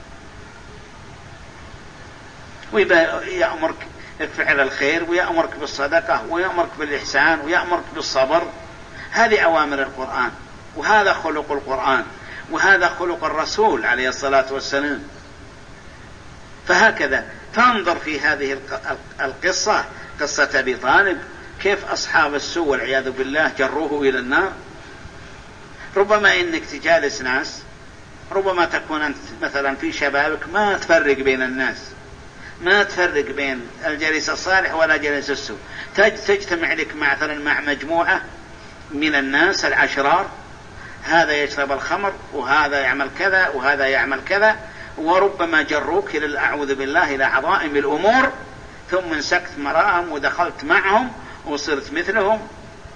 ويأمرك بفعل الخير ويأمرك بالصدقة ويأمرك بالإحسان ويأمرك بالصبر. هذه أوامر القرآن، وهذا خلق القرآن، وهذا خلق الرسول عليه الصلاة والسلام. فهكذا فانظر في هذه القصة، قصة أبي طالب، كيف أصحاب السوء والعياذ بالله جروه إلى النار. ربما إنك تجالس ناس، ربما تكون أنت مثلا في شبابك ما تفرق بين الناس، ما تفرق بين الجليس الصالح ولا جليس السوء، تجتمع لك مثلا مع مجموعة من الناس الأشرار، هذا يشرب الخمر وهذا يعمل كذا وهذا يعمل كذا، وربما جروك إلى الأعوذ بالله إلى عظائم الأمور، ثم انسكت مراهم ودخلت معهم وصرت مثلهم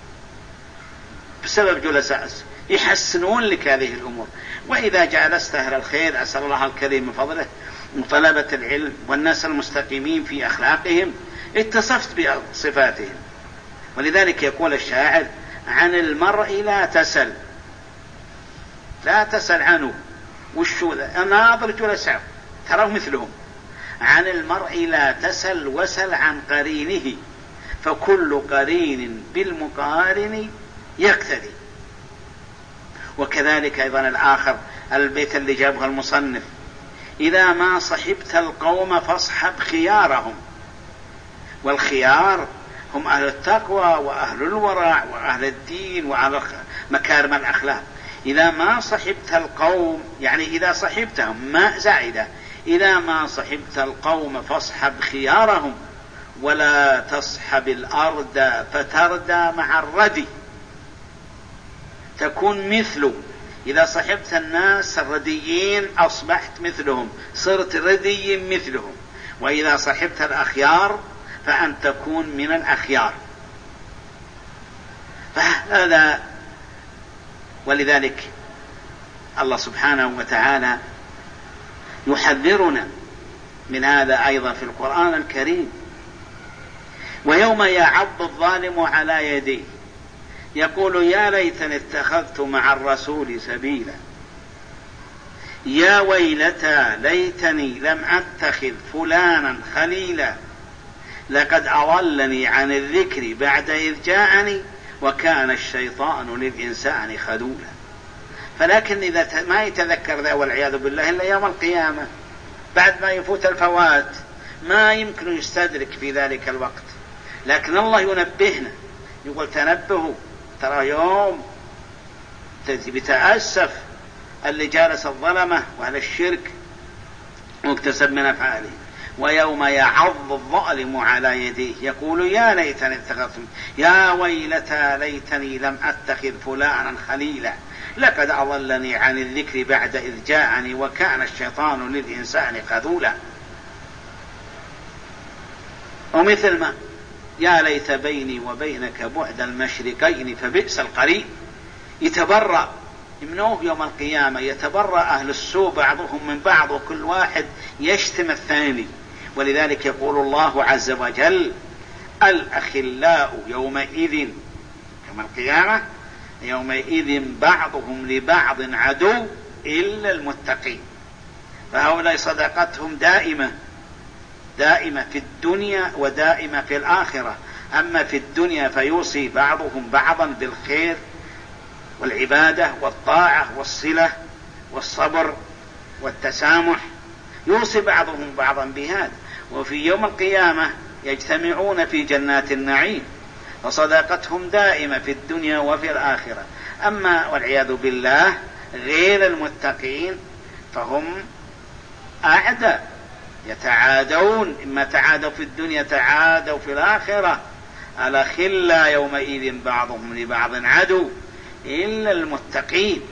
بسبب جلساء يحسنون لك هذه الأمور. وإذا جالست أهل الخير، أسأل الله الكريم من فضله، وطلبة العلم والناس المستقيمين في أخلاقهم، اتصفت بصفاتهم. ولذلك يقول الشاعر: عن المرء لا تسل، لا تسل عنه، وشو ذا؟ ناظر جلساء تراه مثلهم. عن المرء لا تسل وسل عن قرينه، فكل قرين بالمقارن يقتدي. وكذلك أيضا الآخر، البيت اللي جابه المصنف: إذا ما صحبت القوم فاصحب خيارهم. والخيار هم أهل التقوى وأهل الورع وأهل الدين وأهل مكارم الأخلاق. إذا ما صحبت القوم، يعني إذا صحبتهم، ما زائدة، إذا ما صحبت القوم فاصحب خيارهم ولا تصحب الأرض فتردى مع الردي. تكون مثله، إذا صحبت الناس الرديين أصبحت مثلهم، صرت ردي مثلهم. وإذا صحبت الأخيار فأن تكون من الأخيار. فهذا ولذلك الله سبحانه وتعالى يحذرنا من هذا أيضا في القرآن الكريم: ويوم يعض الظالم على يديه يقول يا ليتني اتخذت مع الرسول سبيلا يا ويلتى ليتني لم أتخذ فلانا خليلا لقد أضلني عن الذكر بعد إذ جاءني وكان الشيطان للإنسان خذولا. فلكن إذا ما يتذكر ذا والعياذ بالله إلا يوم القيامة بعد ما يفوت الفوات ما يمكن يستدرك في ذلك الوقت. لكن الله ينبهنا يقول تنبهوا ترى يوم بتأسف اللي جالس الظلمة وأهل الشرك واكتسب من أفعاله. ويوم يعض الظالم على يديه يقول يا ليتني اتخذت يا ويلتى ليتني لم أتخذ فلانا خليلا لقد أضلني عن الذكر بعد إذ جاءني وكان الشيطان للإنسان خذولا. ومثل ما يا ليت بيني وبينك بعد المشرقين فبئس القرين. يتبرأ منه يوم القيامة، يتبرأ أهل السوء بعضهم من بعض وكل واحد يشتم الثاني. ولذلك يقول الله عز وجل الأخلاء يومئذ يوم القيامة يومئذ بعضهم لبعض عدو إلا المتقين. فهؤلاء صداقتهم دائمة دائمة في الدنيا ودائمة في الآخرة. أما في الدنيا فيوصي بعضهم بعضا بالخير والعبادة والطاعة والصلة والصبر والتسامح، يوصي بعضهم بعضا بهذا. وفي يوم القيامة يجتمعون في جنات النعيم، فصداقتهم دائمة في الدنيا وفي الآخرة. أما والعياذ بالله غير المتقين فهم أعداء، يتعادون، إما تعادوا في الدنيا تعادوا في الآخرة. الأخلاء يومئذ بعضهم لبعض عدو إلا المتقين.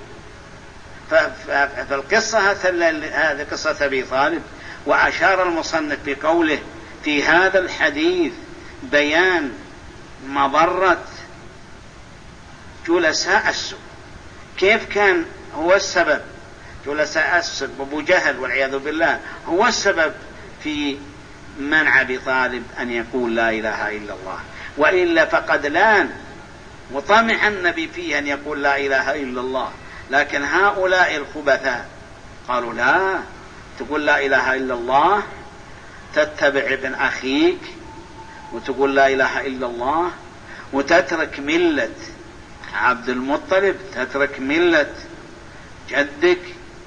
فالقصة هذه قصة أبي طالب. وأشار المصنف بقوله في هذا الحديث بيان مضرة جلساء السوء، كيف كان هو السبب جلساء السوء أبو جهل والعياذ بالله هو السبب في منع أبي طالب أن يقول لا إله إلا الله، وإلا فقد لان وطمع النبي فيه أن يقول لا إله إلا الله. لكن هؤلاء الخبثاء قالوا لا تقول لا إله إلا الله تتبع ابن أخيك وتقول لا إله إلا الله وتترك ملة عبد المطلب، تترك ملة جدك،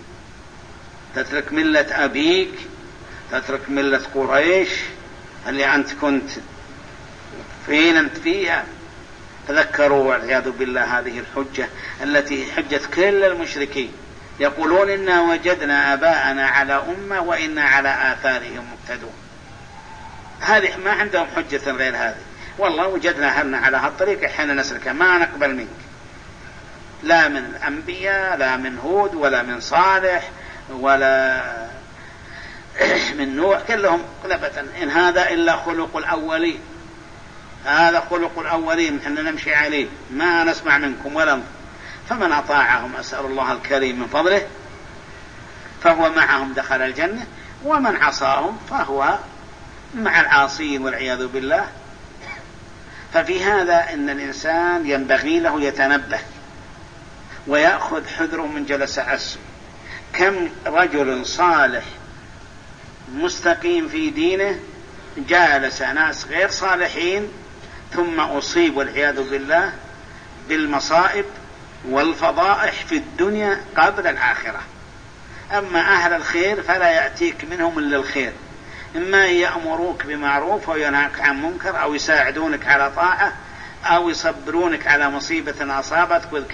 تترك ملة أبيك، تترك ملة قريش اللي أنت كنت فين أنت فيها. تذكروا والعياذ بالله هذه الحجة التي حجة كل المشركين، يقولون إنا وجدنا آباءنا على أمة وإنا على آثارهم مقتدون. هذه ما عندهم حجة غير هذه، والله وجدنا أهلنا على هالطريق حين نسلك ما نقبل منك، لا من الأنبياء لا من هود ولا من صالح ولا من نوح، كلهم قلبة إن هذا إلا خلق الأولين، هذا خلق الأولين إحنا نمشي عليه ما نسمع منكم ولا. فمن أطاعهم أسأل الله الكريم من فضله فهو معهم دخل الجنة، ومن عصاهم فهو مع العاصين والعياذ بالله. ففي هذا إن الإنسان ينبغي له يتنبه ويأخذ حذره من جلساء السوء. كم رجل صالح مستقيم في دينه جالس ناس غير صالحين ثم أصيب والعياذ بالله بالمصائب والفضائح في الدنيا قبل الآخرة. أما أهل الخير فلا يأتيك منهم إلا الخير، إما يأمروك بمعروف وينهاك عن منكر، أو يساعدونك على طاعة، أو يصبرونك على مصيبة أصابتك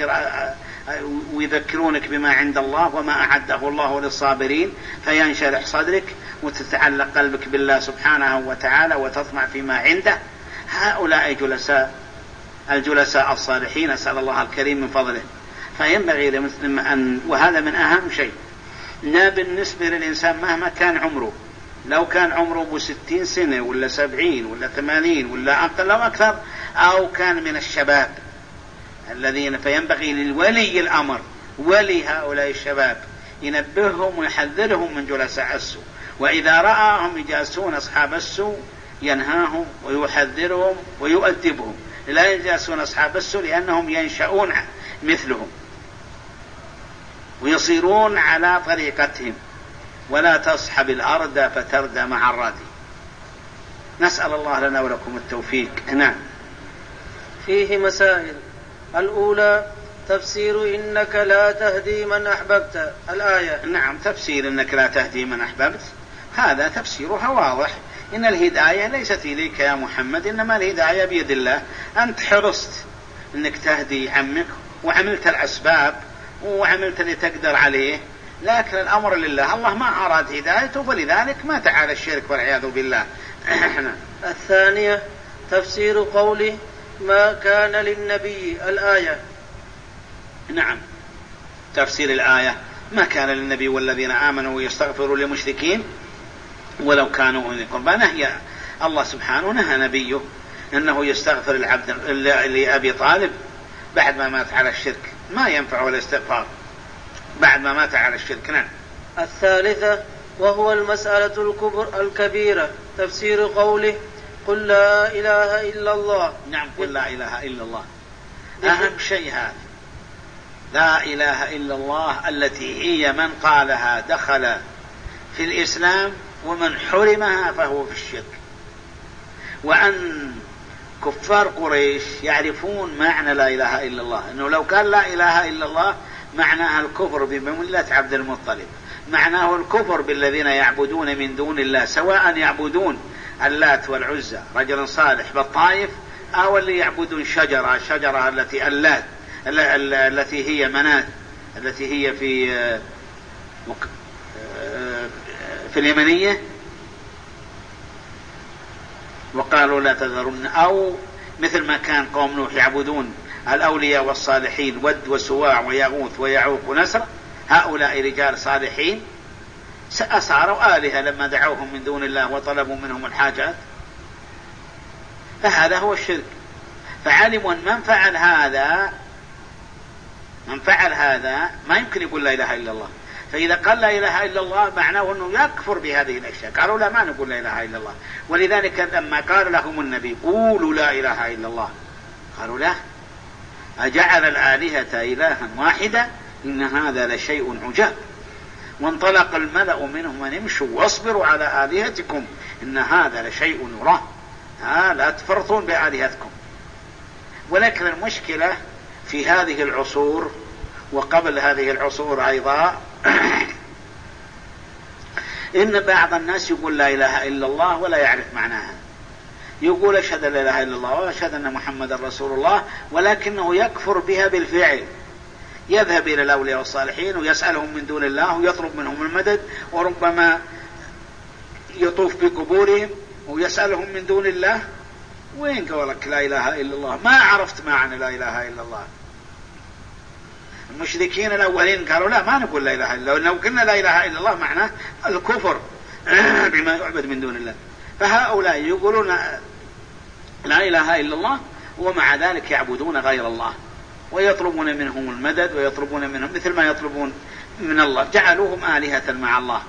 ويذكرونك بما عند الله وما أعده الله للصابرين فينشرح صدرك وتتعلق قلبك بالله سبحانه وتعالى وتطمع فيما عنده. هؤلاء جلساء الجلساء الصالحين أسأل الله الكريم من فضله. فينبغي لمسلم أن، وهذا من أهم شيء، لا بالنسبة للإنسان مهما كان عمره لو كان عمره بستين سنة ولا سبعين ولا ثمانين ولا أقل أو أكثر، أو كان من الشباب الذين، فينبغي للولي الأمر ولي هؤلاء الشباب ينبههم ويحذرهم من جلساء السوء، وإذا رآهم يجالسون أصحاب السوء ينهاهم ويحذرهم ويؤدبهم، لا يجالسون أصحاب السوء لأنهم ينشأون مثلهم ويصيرون على طريقتهم. ولا تصحب الأرض فتردى مع الردي. نسأل الله لنا ولكم التوفيق. نعم. فيه مسائل. الأولى تفسير إنك لا تهدي من أحببت الآية. نعم، تفسير إنك لا تهدي من أحببت هذا تفسيرها واضح، إن الهداية ليست إليك يا محمد، إنما الهداية بيد الله. أنت حرصت إنك تهدي عمك وعملت الأسباب وعملت اللي تقدر عليه، لكن الأمر لله، الله ما أراد هدايته فلذلك مات على الشرك والعياذ بالله. الثانية تفسير قوله ما كان للنبي الآية. نعم، تفسير الآية ما كان للنبي والذين آمنوا يستغفروا للمشركين ولو كانوا أولي قربى. نهي الله سبحانه نهى نبيه أنه يستغفر العبد لأبي طالب بعد ما مات على الشرك، ما ينفع الاستغفار بعد ما مات على الشرك. نعم. الثالثة وهو المسألة الكبر الكبيرة تفسير قوله قل لا إله إلا الله. نعم، قل لا إله إلا الله أهم شيء هذا، لا إله إلا الله التي هي من قالها دخل في الإسلام ومن حرمها فهو في الشرك. وأن كفار قريش يعرفون معنى لا إله إلا الله، أنه لو قال لا إله إلا الله معناها الكفر بملة عبد المطلب، معناه الكفر بالذين يعبدون من دون الله، سواء يعبدون اللات والعزى رجل صالح بالطائف، أو اللي يعبدون شجرة شجرة التي اللات التي هي منات التي هي في في اليمنية، وقالوا لا تذرن، أو مثل ما كان قوم نوح يعبدون الأولياء والصالحين ود وسواع ويغوث ويعوق ونسر، هؤلاء رجال صالحين أصاروا آلهة لما دعوهم من دون الله وطلبوا منهم الحاجات، فهذا هو الشرك. فعلموا أن من فعل هذا من فعل هذا ما يمكن يقول لا إله إلا الله، فإذا قال لا إله إلا الله معناه أنه يكفر بهذه الأشياء. قالوا لا، ما نقول لا إله إلا الله. ولذلك لما قال لهم النبي قولوا لا إله إلا الله قالوا لا، أجعل الآلهة إلها واحدا إن هذا لشيء عجاب. وانطلق الملأ منهم أن امشوا واصبروا على آلهتكم إن هذا لشيء يراه، ها لا تفرطون بآلهتكم. ولكن المشكلة في هذه العصور وقبل هذه العصور أيضا إن بعض الناس يقول لا إله إلا الله ولا يعرف معناها، يقول أشهد لا إله إلا الله وأشهد أن محمد رسول الله، ولكنه يكفر بها بالفعل، يذهب إلى الأولياء والصالحين ويسألهم من دون الله ويطلب منهم المدد، وربما يطوف بقبورهم ويسألهم من دون الله. وين قولك لا إله إلا الله؟ ما عرفت معنى لا إله إلا الله. المشركين الأولين قالوا لا، ما نقول لا إله إلا الله، لو قلنا لا إله إلا الله معناه الكفر بما يعبد من دون الله. فهؤلاء يقولون لا إله إلا الله ومع ذلك يعبدون غير الله ويطلبون منهم المدد ويطلبون منهم مثل ما يطلبون من الله، جعلوهم آلهة مع الله،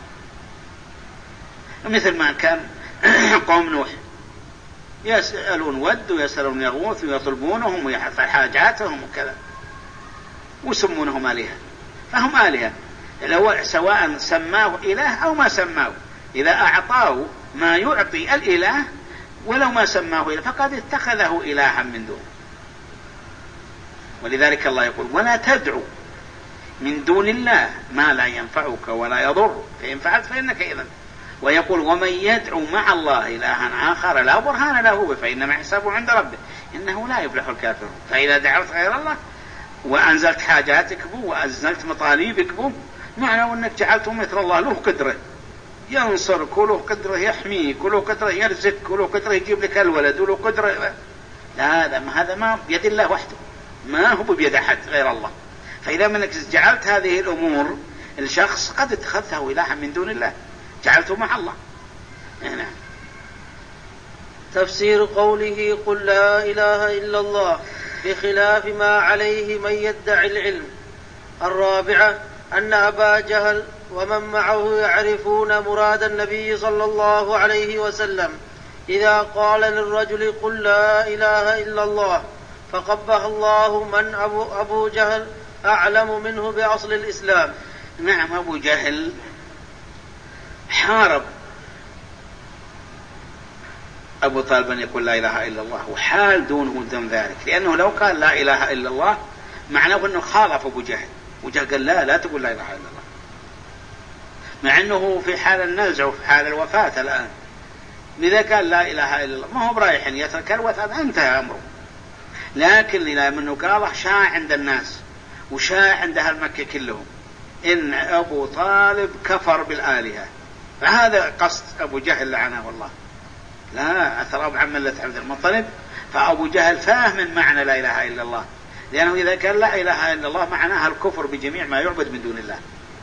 مثل ما كان قوم نوح يسألون ود ويسألون يغوث ويطلبونهم ويحفظ حاجاتهم وكذا ويسمونهم آلهة، فهم آلهة سواء سماه إله أو ما سماه، إذا أعطاه ما يعطي الإله ولو ما سماه إله فقد اتخذه إلها من دونه. ولذلك الله يقول ولا تدعو من دون الله ما لا ينفعك ولا يضرك فإن فعلت فإنك إذن. ويقول ومن يدعو مع الله إلها آخر لا برهان له فإنما حسابه عند ربه إنه لا يفلح الكافرون. فإذا دعوت غير الله وأنزلت حاجاتك به وأنزلت مطالبك به معنى أنك جعلته مثل الله، له قدرة ينصرك وله قدرة يحميك وله قدرة يرزقك وله قدرة يجيب لك الولد وله قدرة. لا هذا ما هذا ما بيد الله وحده، ما هو بيد أحد غير الله. فإذا منك جعلت هذه الأمور الشخص قد اتخذته إلها من دون الله، جعلته مع الله. هنا. تفسير قوله قل لا إله إلا الله بخلاف ما عليه من يدعي العلم. الرابعة أن أبا جهل ومن معه يعرفون مراد النبي صلى الله عليه وسلم إذا قال للرجل قل لا إله إلا الله، فقبح الله من أبو, أبو جهل أعلم منه بأصل الإسلام. نعم، أبو جهل حارب أبو طالب أن يقول لا إله إلا الله، وحال دونه دون ذلك، لأنه لو قال لا إله إلا الله معناه أنه خالف أبو جهل، وجهل قال لا لا تقول لا إله إلا الله، مع أنه في حال النزع وفي حال الوفاة الآن. لذا قال لا إله إلا الله، ما هو برايح يترك الوفاة، انتهى أمره. لكن إذا منه قاله شاع عند الناس وشاع عند أهل مكة كلهم إن أبو طالب كفر بالآلهة، فهذا قصد أبو جهل لعنه الله، لا أثر عن ملة عبد المطلب. فأبو جهل فاهم معنى لا إله إلا الله، لأنه إذا قال لا إله إلا الله معناها الكفر بجميع ما يعبد من دون الله.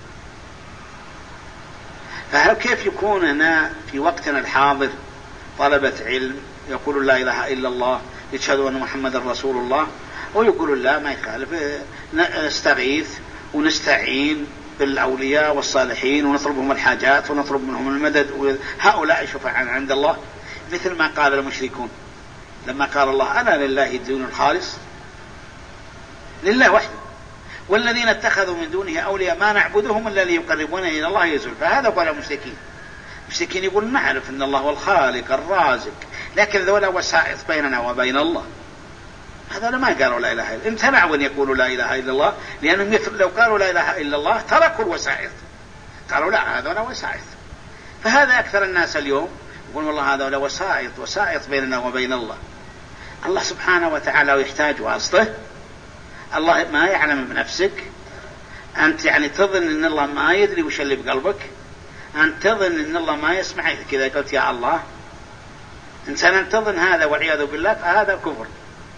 فهل كيف يكون هنا في وقتنا الحاضر طلبة علم يقولوا لا إله إلا الله يشهدوا أن محمد رسول الله، ويقولوا لا ما يخالف، نستغيث ونستعين بالأولياء والصالحين ونطلبهم الحاجات ونطلب منهم المدد، هؤلاء شفعاء عند الله، مثل ما قال المشركون لما قال الله أنا لله الدين الخالص، لله وحده، والذين اتخذوا من دونه أولياء ما نعبدهم إلا ليقربونا إلى الله يزول. فهذا قال المشركين. المشركين يقول نعرف أن الله هو الخالق الرازق، لكن ذولا وسائط بيننا وبين الله. هذا ما قالوا لا إله إلا الله، امتنعوا أن يقولوا لا إله إلا الله، لأنهم لو قالوا لا إله إلا الله تركوا الوسائط، قالوا لا هذا وسائط. فهذا أكثر الناس اليوم يقول والله هذا ولا وسائط وسائط بيننا وبين الله. الله سبحانه وتعالى يحتاج واسطة؟ الله ما يعلم بنفسك؟ أنت يعني تظن أن الله ما يدري وش اللي بقلبك؟ أنت تظن أن الله ما يسمعك كذا قلت يا الله؟ إنسان تظن هذا والعياذ بالله، فهذا كفر.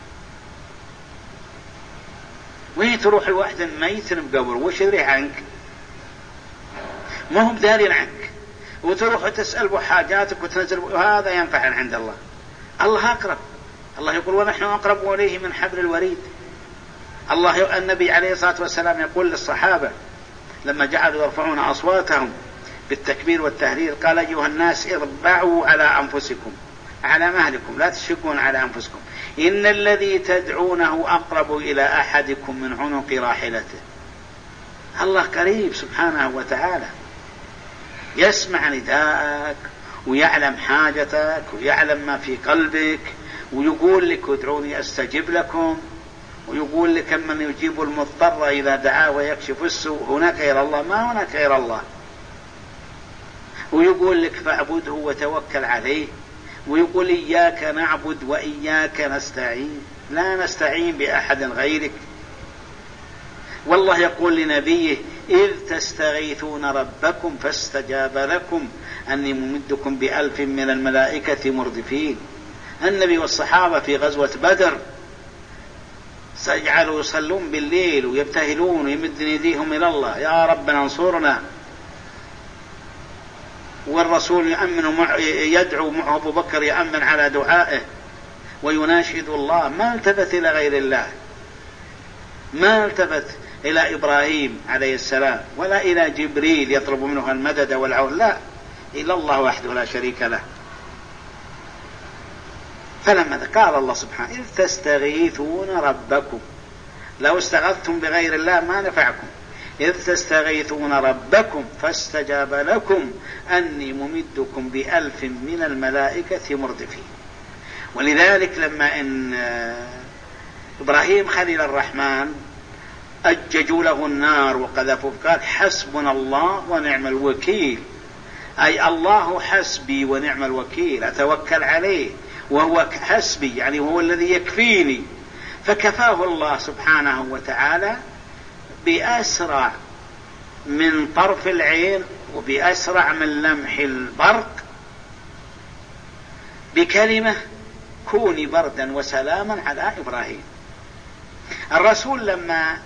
وين تروح الواحد ميت بقبر وش يدري عنك؟ ما هم دارين عنك، وتروح تسأل بحاجاتك وتنزل، وهذا ينفع عند الله. الله أقرب، الله يقول ونحن أقرب إليه من حبل الوريد. الله النبي عليه الصلاة والسلام يقول للصحابة لما جعلوا يرفعون أصواتهم بالتكبير والتهليل قال أيها الناس اربعوا على أنفسكم، على مهلكم، لا تشكون على أنفسكم، إن الذي تدعونه أقرب إلى أحدكم من عنق راحلته. الله قريب سبحانه وتعالى، يسمع نداءك ويعلم حاجتك ويعلم ما في قلبك، ويقول لك ادعوني أستجب لكم، ويقول لك من يجيب المضطر إذا دعاه ويكشف السوء، هناك غير الله؟ ما هناك غير الله. ويقول لك فاعبده وتوكل عليه، ويقول إياك نعبد وإياك نستعين، لا نستعين بأحد غيرك. والله يقول لنبيه إذ تستغيثون ربكم فاستجاب لكم أني ممدكم بألف من الملائكة مردفين. النبي والصحابة في غزوة بدر سيجعلوا يصلون بالليل ويبتهلون ويمد يديهم إلى الله يا ربنا انصرنا، والرسول يأمن يدعو مع أبو بكر يأمن على دعائه ويناشد الله، ما التفت إلى غير الله، ما التفت إلى إبراهيم عليه السلام ولا إلى جبريل يطلب منه المدد والعون، لا، إلى الله وحده لا شريك له. فلما قال الله سبحانه إذ تستغيثون ربكم، لو استغثتم بغير الله ما نفعكم، إذ تستغيثون ربكم فاستجاب لكم أني ممدكم بألف من الملائكة مردفين. ولذلك لما إن إبراهيم خليل الرحمن أججوا له النار وقذفوا قال حسبنا الله ونعم الوكيل، أي الله حسبي ونعم الوكيل، أتوكل عليه وهو حسبي، يعني هو الذي يكفيني. فكفاه الله سبحانه وتعالى بأسرع من طرف العين وبأسرع من لمح البرق بكلمة كوني بردا وسلاما على إبراهيم. الرسول لما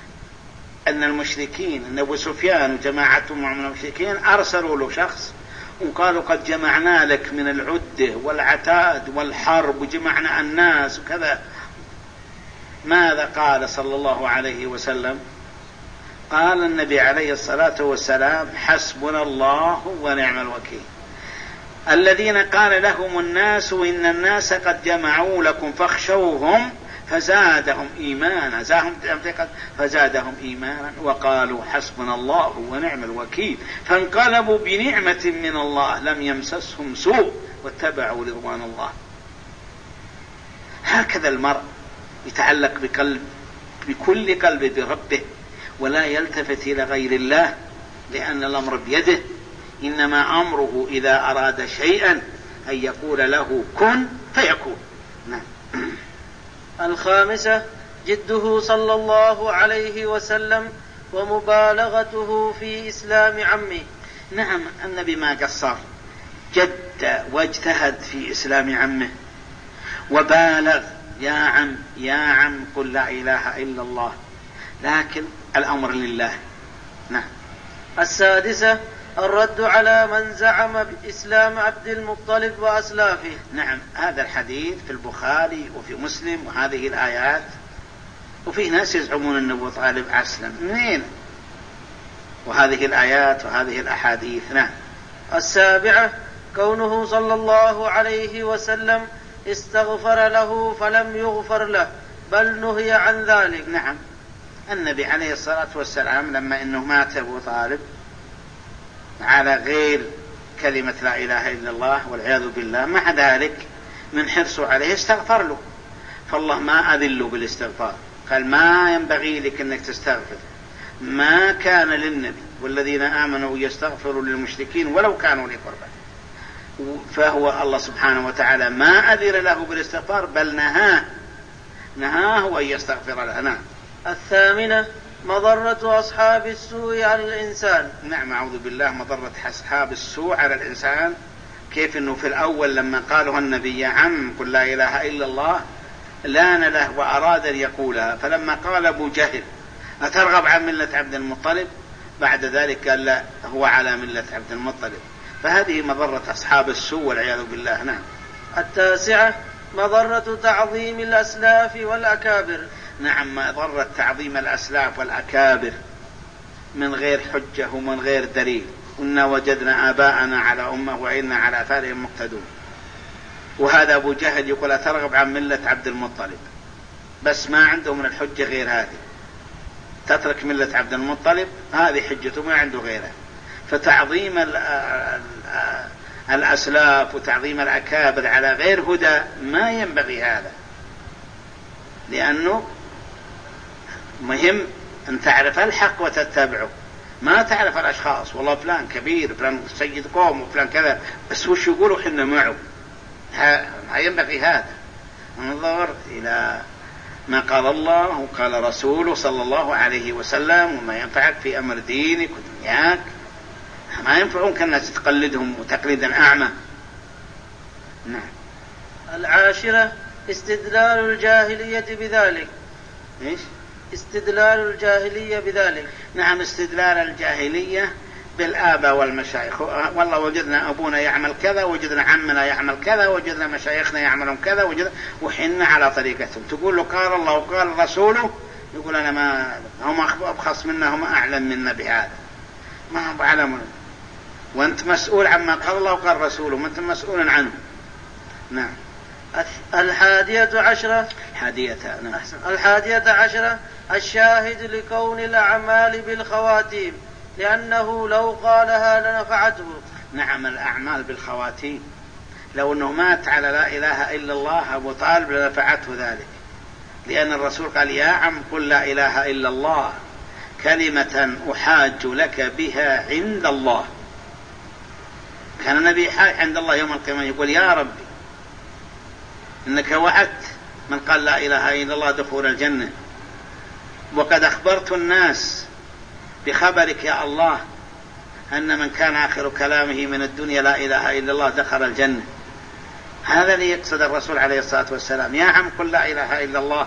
أن المشركين أن أبو سفيان وجماعتهم من المشركين أرسلوا له شخص وقالوا قد جمعنا لك من العدة والعتاد والحرب وجمعنا الناس وكذا، ماذا قال صلى الله عليه وسلم؟ قال النبي عليه الصلاة والسلام: حسبنا الله ونعم الوكيل. الذين قال لهم الناس إن الناس قد جمعوا لكم فاخشوهم فزادهم إيمانا، فزادهم إيمانا وقالوا حسبنا الله ونعم الوكيل، فانقلبوا بنعمة من الله لم يمسسهم سوء واتبعوا رضوان الله. هكذا المرء يتعلق بقلب بكل قلب بربه ولا يلتفت إلى غير الله، لأن الأمر بيده، إنما أمره إذا أراد شيئا أن يقول له كن فيكون. نعم. الخامسة جده صلى الله عليه وسلم ومبالغته في إسلام عمه. نعم، النبي ما قصر، جد واجتهد في إسلام عمه وبالغ: يا عم يا عم قل لا إله إلا الله، لكن الأمر لله. نعم. السادسة الرد على من زعم بإسلام عبد المطلب وأسلافه. نعم، هذا الحديث في البخاري وفي مسلم وهذه الآيات، وفي ناس يزعمون أن أبو طالب أسلم منين، وهذه الآيات وهذه الأحاديث. نعم. السابعة كونه صلى الله عليه وسلم استغفر له فلم يغفر له بل نهي عن ذلك. نعم، النبي عليه الصلاة والسلام لما إنه مات أبو طالب على غير كلمة لا إله إلا الله والعياذ بالله، مع ذلك من حرصه عليه استغفر له، فالله ما أذله بالاستغفار، قال ما ينبغي لك أنك تستغفر، ما كان للنبي والذين آمنوا يستغفروا للمشركين ولو كانوا لقربى. فهو الله سبحانه وتعالى ما أذن له بالاستغفار بل نهاه نهاه أن يستغفر له. نعم. الثامنة مضرة أصحاب السوء على الإنسان. نعم، أعوذ بالله. مضرة أصحاب السوء على الإنسان، كيف أنه في الأول لما قالوا النبي يا عم قل لا إله إلا الله لان له وأراد أن يقولها، فلما قال أبو جهل أترغب عن ملة عبد المطلب، بعد ذلك قال لا هو على ملة عبد المطلب، فهذه مضرة أصحاب السوء والعياذ بالله. نعم. التاسعة مضرة تعظيم الأسلاف والأكابر. نعم، مضرة تعظيم الأسلاف والأكابر من غير حجة ومن غير دليل، إنا وجدنا آباءنا على أمة وإنا على آثارهم مقتدون. وهذا أبو جهل يقول أترغب عن ملة عبد المطلب، بس ما عنده من الحجة غير هذه، تترك ملة عبد المطلب هذه حجته ما عنده غيرها. فتعظيم الأسلاف وتعظيم الأكابر على غير هدى ما ينبغي هذا، لأنه مهم أن تعرف الحق وتتبعه، ما تعرف الأشخاص والله فلان كبير فلان سيد قوم وفلان كذا بس وش يقولوا حنا معه، ما ينبغي هذا. انظر إلى ما قال الله وقال رسوله صلى الله عليه وسلم وما ينفعك في أمر دينك ودنياك، ما ينفعونك الناس تقلدهم وتقليدا أعمى. نعم. العاشرة استدلال الجاهلية بذلك. إيش؟ استدلال الجاهلية بذلك. نعم، استدلال الجاهلية بالآباء والمشايخ، والله وجدنا أبونا يعمل كذا، وجدنا عمنا يعمل كذا، وجدنا مشايخنا يعملون كذا، وجدنا وحنا على طريقتهم. تقول له قال الله وقال رسوله، يقول أنا ما هم أبخص منا، هم أعلم منا بهذا، ما هم أعلم، وأنت مسؤول عما قال الله وقال رسوله، ما أنت مسؤول عنه. نعم. الحادية عشرة حادية نعم. الحادية عشرة الشاهد لكون الأعمال بالخواتيم، لأنه لو قالها لنفعته. نعم، الأعمال بالخواتيم، لو أنه مات على لا إله إلا الله أبو طالب لنفعته ذلك، لأن الرسول قال يا عم قل لا إله إلا الله كلمة أحاج لك بها عند الله. كان النبي عند الله يوم القيامة يقول يا ربي إنك وعدت من قال لا إله إلا الله دخول الجنة، وقد أخبرت الناس بخبرك يا الله أن من كان آخر كلامه من الدنيا لا إله إلا الله دخل الجنة. هذا اللي يقصد الرسول عليه الصلاة والسلام، يا عم قل لا إله إلا الله.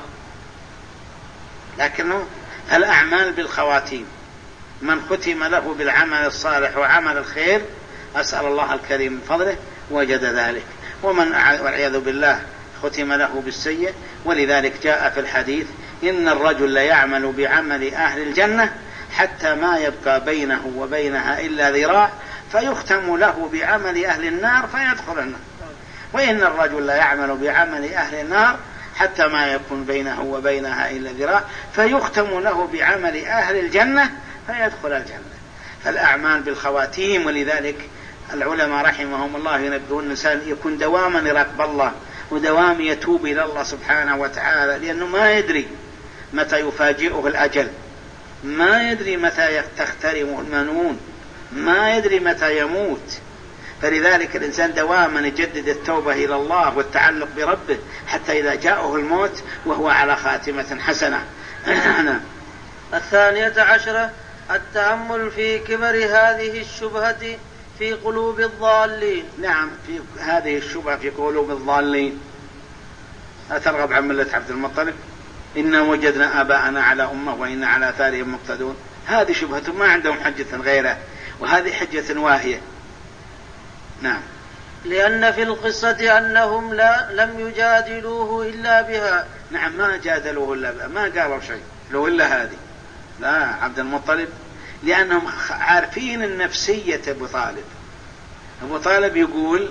لكنه الأعمال بالخواتيم، من ختم له بالعمل الصالح وعمل الخير أسأل الله الكريم من فضله وجد ذلك. ومن والعياذ بالله ختم له بالسيء. ولذلك جاء في الحديث إن الرجل ليعمل بعمل أهل الجنة حتى ما يبقى بينه وبينها إلا ذراع فيختم له بعمل أهل النار فيدخل النار، وإن الرجل ليعمل بعمل أهل النار حتى ما يكون بينه وبينها إلا ذراع فيختم له بعمل أهل الجنة فيدخل الجنة. فالأعمال بالخواتيم. ولذلك العلماء رحمهم الله ينبهون الإنسان يكون دواما يراقب الله ودوام يتوب إلى الله سبحانه وتعالى، لأنه ما يدري متى يفاجئه الأجل، ما يدري متى تخترم المنون، ما يدري متى يموت. فلذلك الإنسان دواما يجدد التوبة إلى الله والتعلق بربه حتى إذا جاءه الموت وهو على خاتمة حسنة. الثانية عشرة التأمل في كبر هذه الشبهة في قلوب الضالين. نعم، في هذه الشبهة في قلوب الضالين. أترغب عن ملة عبد المطلب؟ إنا وجدنا آباءنا على أمة وإنا على آثارهم مقتدون. هذه شبهة ما عندهم حجة غيره، وهذه حجة واهية. نعم. لأن في القصة أنهم لا لم يجادلوه إلا بها. نعم، ما جادلوه إلا بها، ما قالوا شيء لو إلا هذه. لا، عبد المطلب لأنهم عارفين النفسية أبو طالب. أبو طالب يقول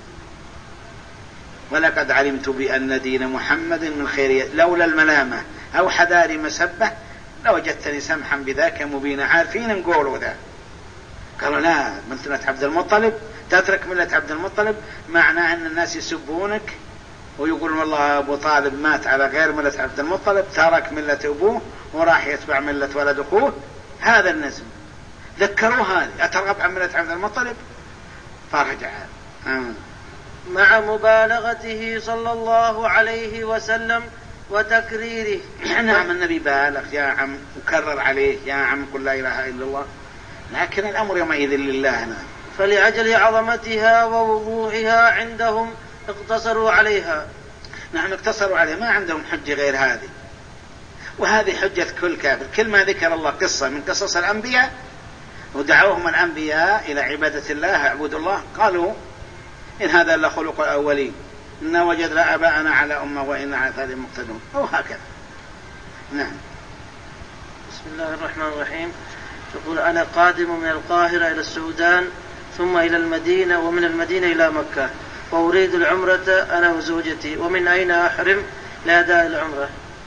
ولقد علمت بأن دين محمد من خير لولا الملامة أو حذار مسبة لوجدتني سمحا بذاك مبينا. عارفين نقولوا ذا. قالوا لا، ملة عبد المطلب تترك ملة عبد المطلب معناه أن الناس يسبونك ويقولون والله أبو طالب مات على غير ملة عبد المطلب، ترك ملة أبوه وراح يتبع ملة ولد أخوه. هذا النزم ذكروا هذه. أترغب عن ملة عبد المطلب؟ فرجع آه. مع مبالغته صلى الله عليه وسلم وتكريره. نعم، النبي بالغ يا عم وكرر عليه يا عم قل لا إله إلا الله، لكن الأمر يومئذ لله. نعم. فلعجل عظمتها ووضوحها عندهم اقتصروا عليها. نعم، اقتصروا عليها، ما عندهم حجة غير هذه. وهذه حجة كل كافر. كل ما ذكر الله قصة من قصص الأنبياء ودعوهم الأنبياء إلى عبادة الله اعبدوا الله قالوا إن هذا إلا خلق الأولين إنا وجدنا آباءنا على أمة وإنا على آثارهم مقتدون، أو هكذا. نعم. بسم الله الرحمن الرحيم. يقول أنا قادم من القاهرة إلى السودان ثم إلى المدينة ومن المدينة إلى مكة وأريد العمرة أنا وزوجتي، ومن أين أحرم لأداء العمرة؟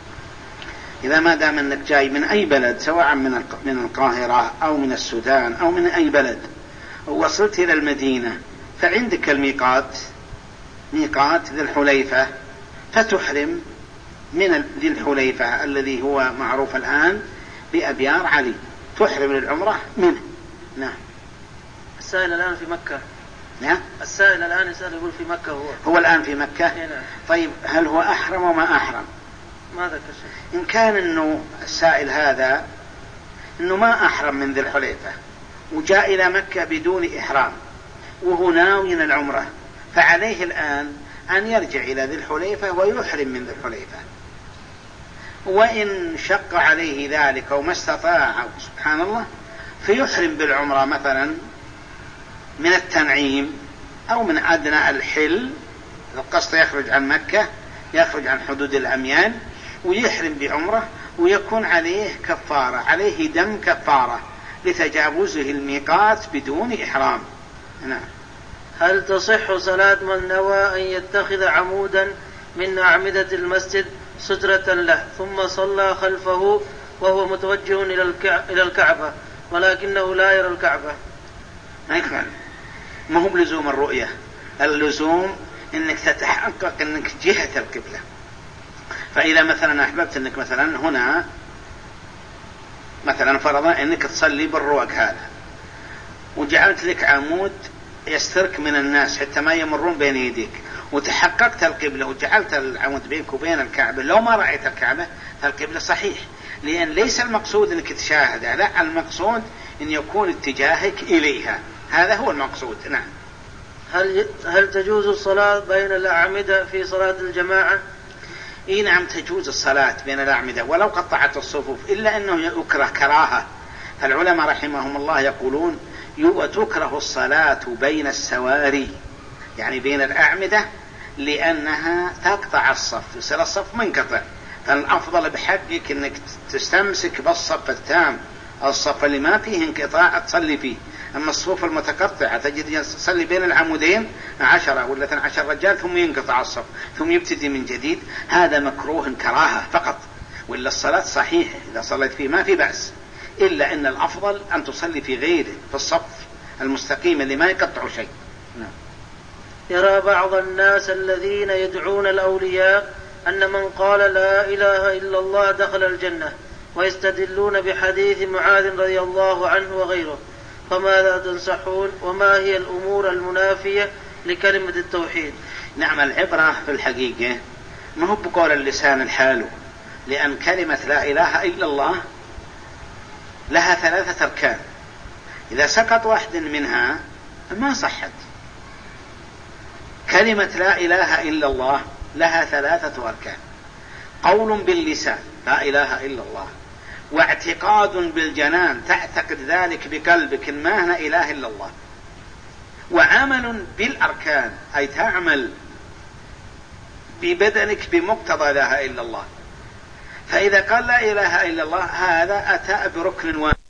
إذا ما دام أنك جاي من أي بلد سواء من من القاهرة أو من السودان أو من أي بلد ووصلت إلى المدينة فعندك الميقات، ميقات ذي الحليفة، فتحرم من ذي الحليفة الذي هو معروف الآن بأبيار علي، تحرم للعمرة منه. نعم. السائل الآن في مكة. نعم. السائل الآن يسأل يقول في مكة هو. هو الآن في مكة. نعم. طيب هل هو أحرم وما أحرم؟ ما ذكر شيء. إن كان إنه السائل هذا إنه ما أحرم من ذي الحليفة وجاء إلى مكة بدون إحرام وهو ناوي العمرة، فعليه الآن أن يرجع إلى ذي الحليفة ويحرم من ذي الحليفة. وإن شق عليه ذلك وما استطاع سبحان الله فيحرم بالعمرة مثلا من التنعيم أو من أدنى الحل، القصد يخرج عن مكة يخرج عن حدود الأميال ويحرم بعمرة ويكون عليه كفارة، عليه دم كفارة لتجاوزه الميقات بدون إحرام. نعم. هل تصح صلاة من نوى أن يتخذ عمودا من أعمدة المسجد سترة له ثم صلى خلفه وهو متوجه إلى الكعبة ولكنه لا يرى الكعبة؟ ما يفعل، ما هو بلزوم الرؤية، اللزوم انك تتحقق انك جهة القبلة. فإذا مثلا أحببت انك مثلا هنا مثلا فرضا انك تصلي بالروق هذا وجعلت لك عمود يسترك من الناس حتى ما يمرون بين يديك وتحققت القبلة وجعلت العمود بينك وبين الكعبة، لو ما رأيت الكعبة فالقبلة صحيح، لأن ليس المقصود انك تشاهدها، لا، المقصود ان يكون اتجاهك إليها، هذا هو المقصود. نعم. هل هل تجوز الصلاة بين الأعمدة في صلاة الجماعة؟ إيه نعم، تجوز الصلاة بين الأعمدة ولو قطعت الصفوف، إلا أنه يكره كراهة. فالعلماء رحمهم الله يقولون وتكره الصلاة بين السواري يعني بين الأعمدة لأنها تقطع الصف، يصير الصف منقطع، فالأفضل بحقك أنك تستمسك بالصف التام، الصف اللي ما فيه انقطاع تصلي فيه. أما الصفوف المتقطعة تجد يصلي بين العمودين عشرة ولا اثنى عشر رجال ثم ينقطع الصف ثم يبتدي من جديد، هذا مكروه كراهة فقط، وإلا الصلاة صحيحة إذا صليت فيه ما في بأس، إلا أن الأفضل أن تصلي في غيره في الصف المستقيم اللي ما يقطع شيء. نعم. يرى بعض الناس الذين يدعون الأولياء أن من قال لا إله إلا الله دخل الجنة، ويستدلون بحديث معاذ رضي الله عنه وغيره، فماذا تنصحون وما هي الأمور المنافية لكلمة التوحيد؟ نعم، العبرة في الحقيقة ما هو بقول اللسان الحال، لأن كلمة لا إله إلا الله لها ثلاثة أركان، إذا سقط واحد منها ما صحت. كلمة لا إله إلا الله لها ثلاثة أركان: قول باللسان لا إله إلا الله، واعتقاد بالجنان تعتقد ذلك بقلبك إن ما هنا إله إلا الله، وعمل بالأركان أي تعمل ببدنك بمقتضى لا إله إلا الله. فإذا قال لا إله إلا الله هذا أتى بركن واحد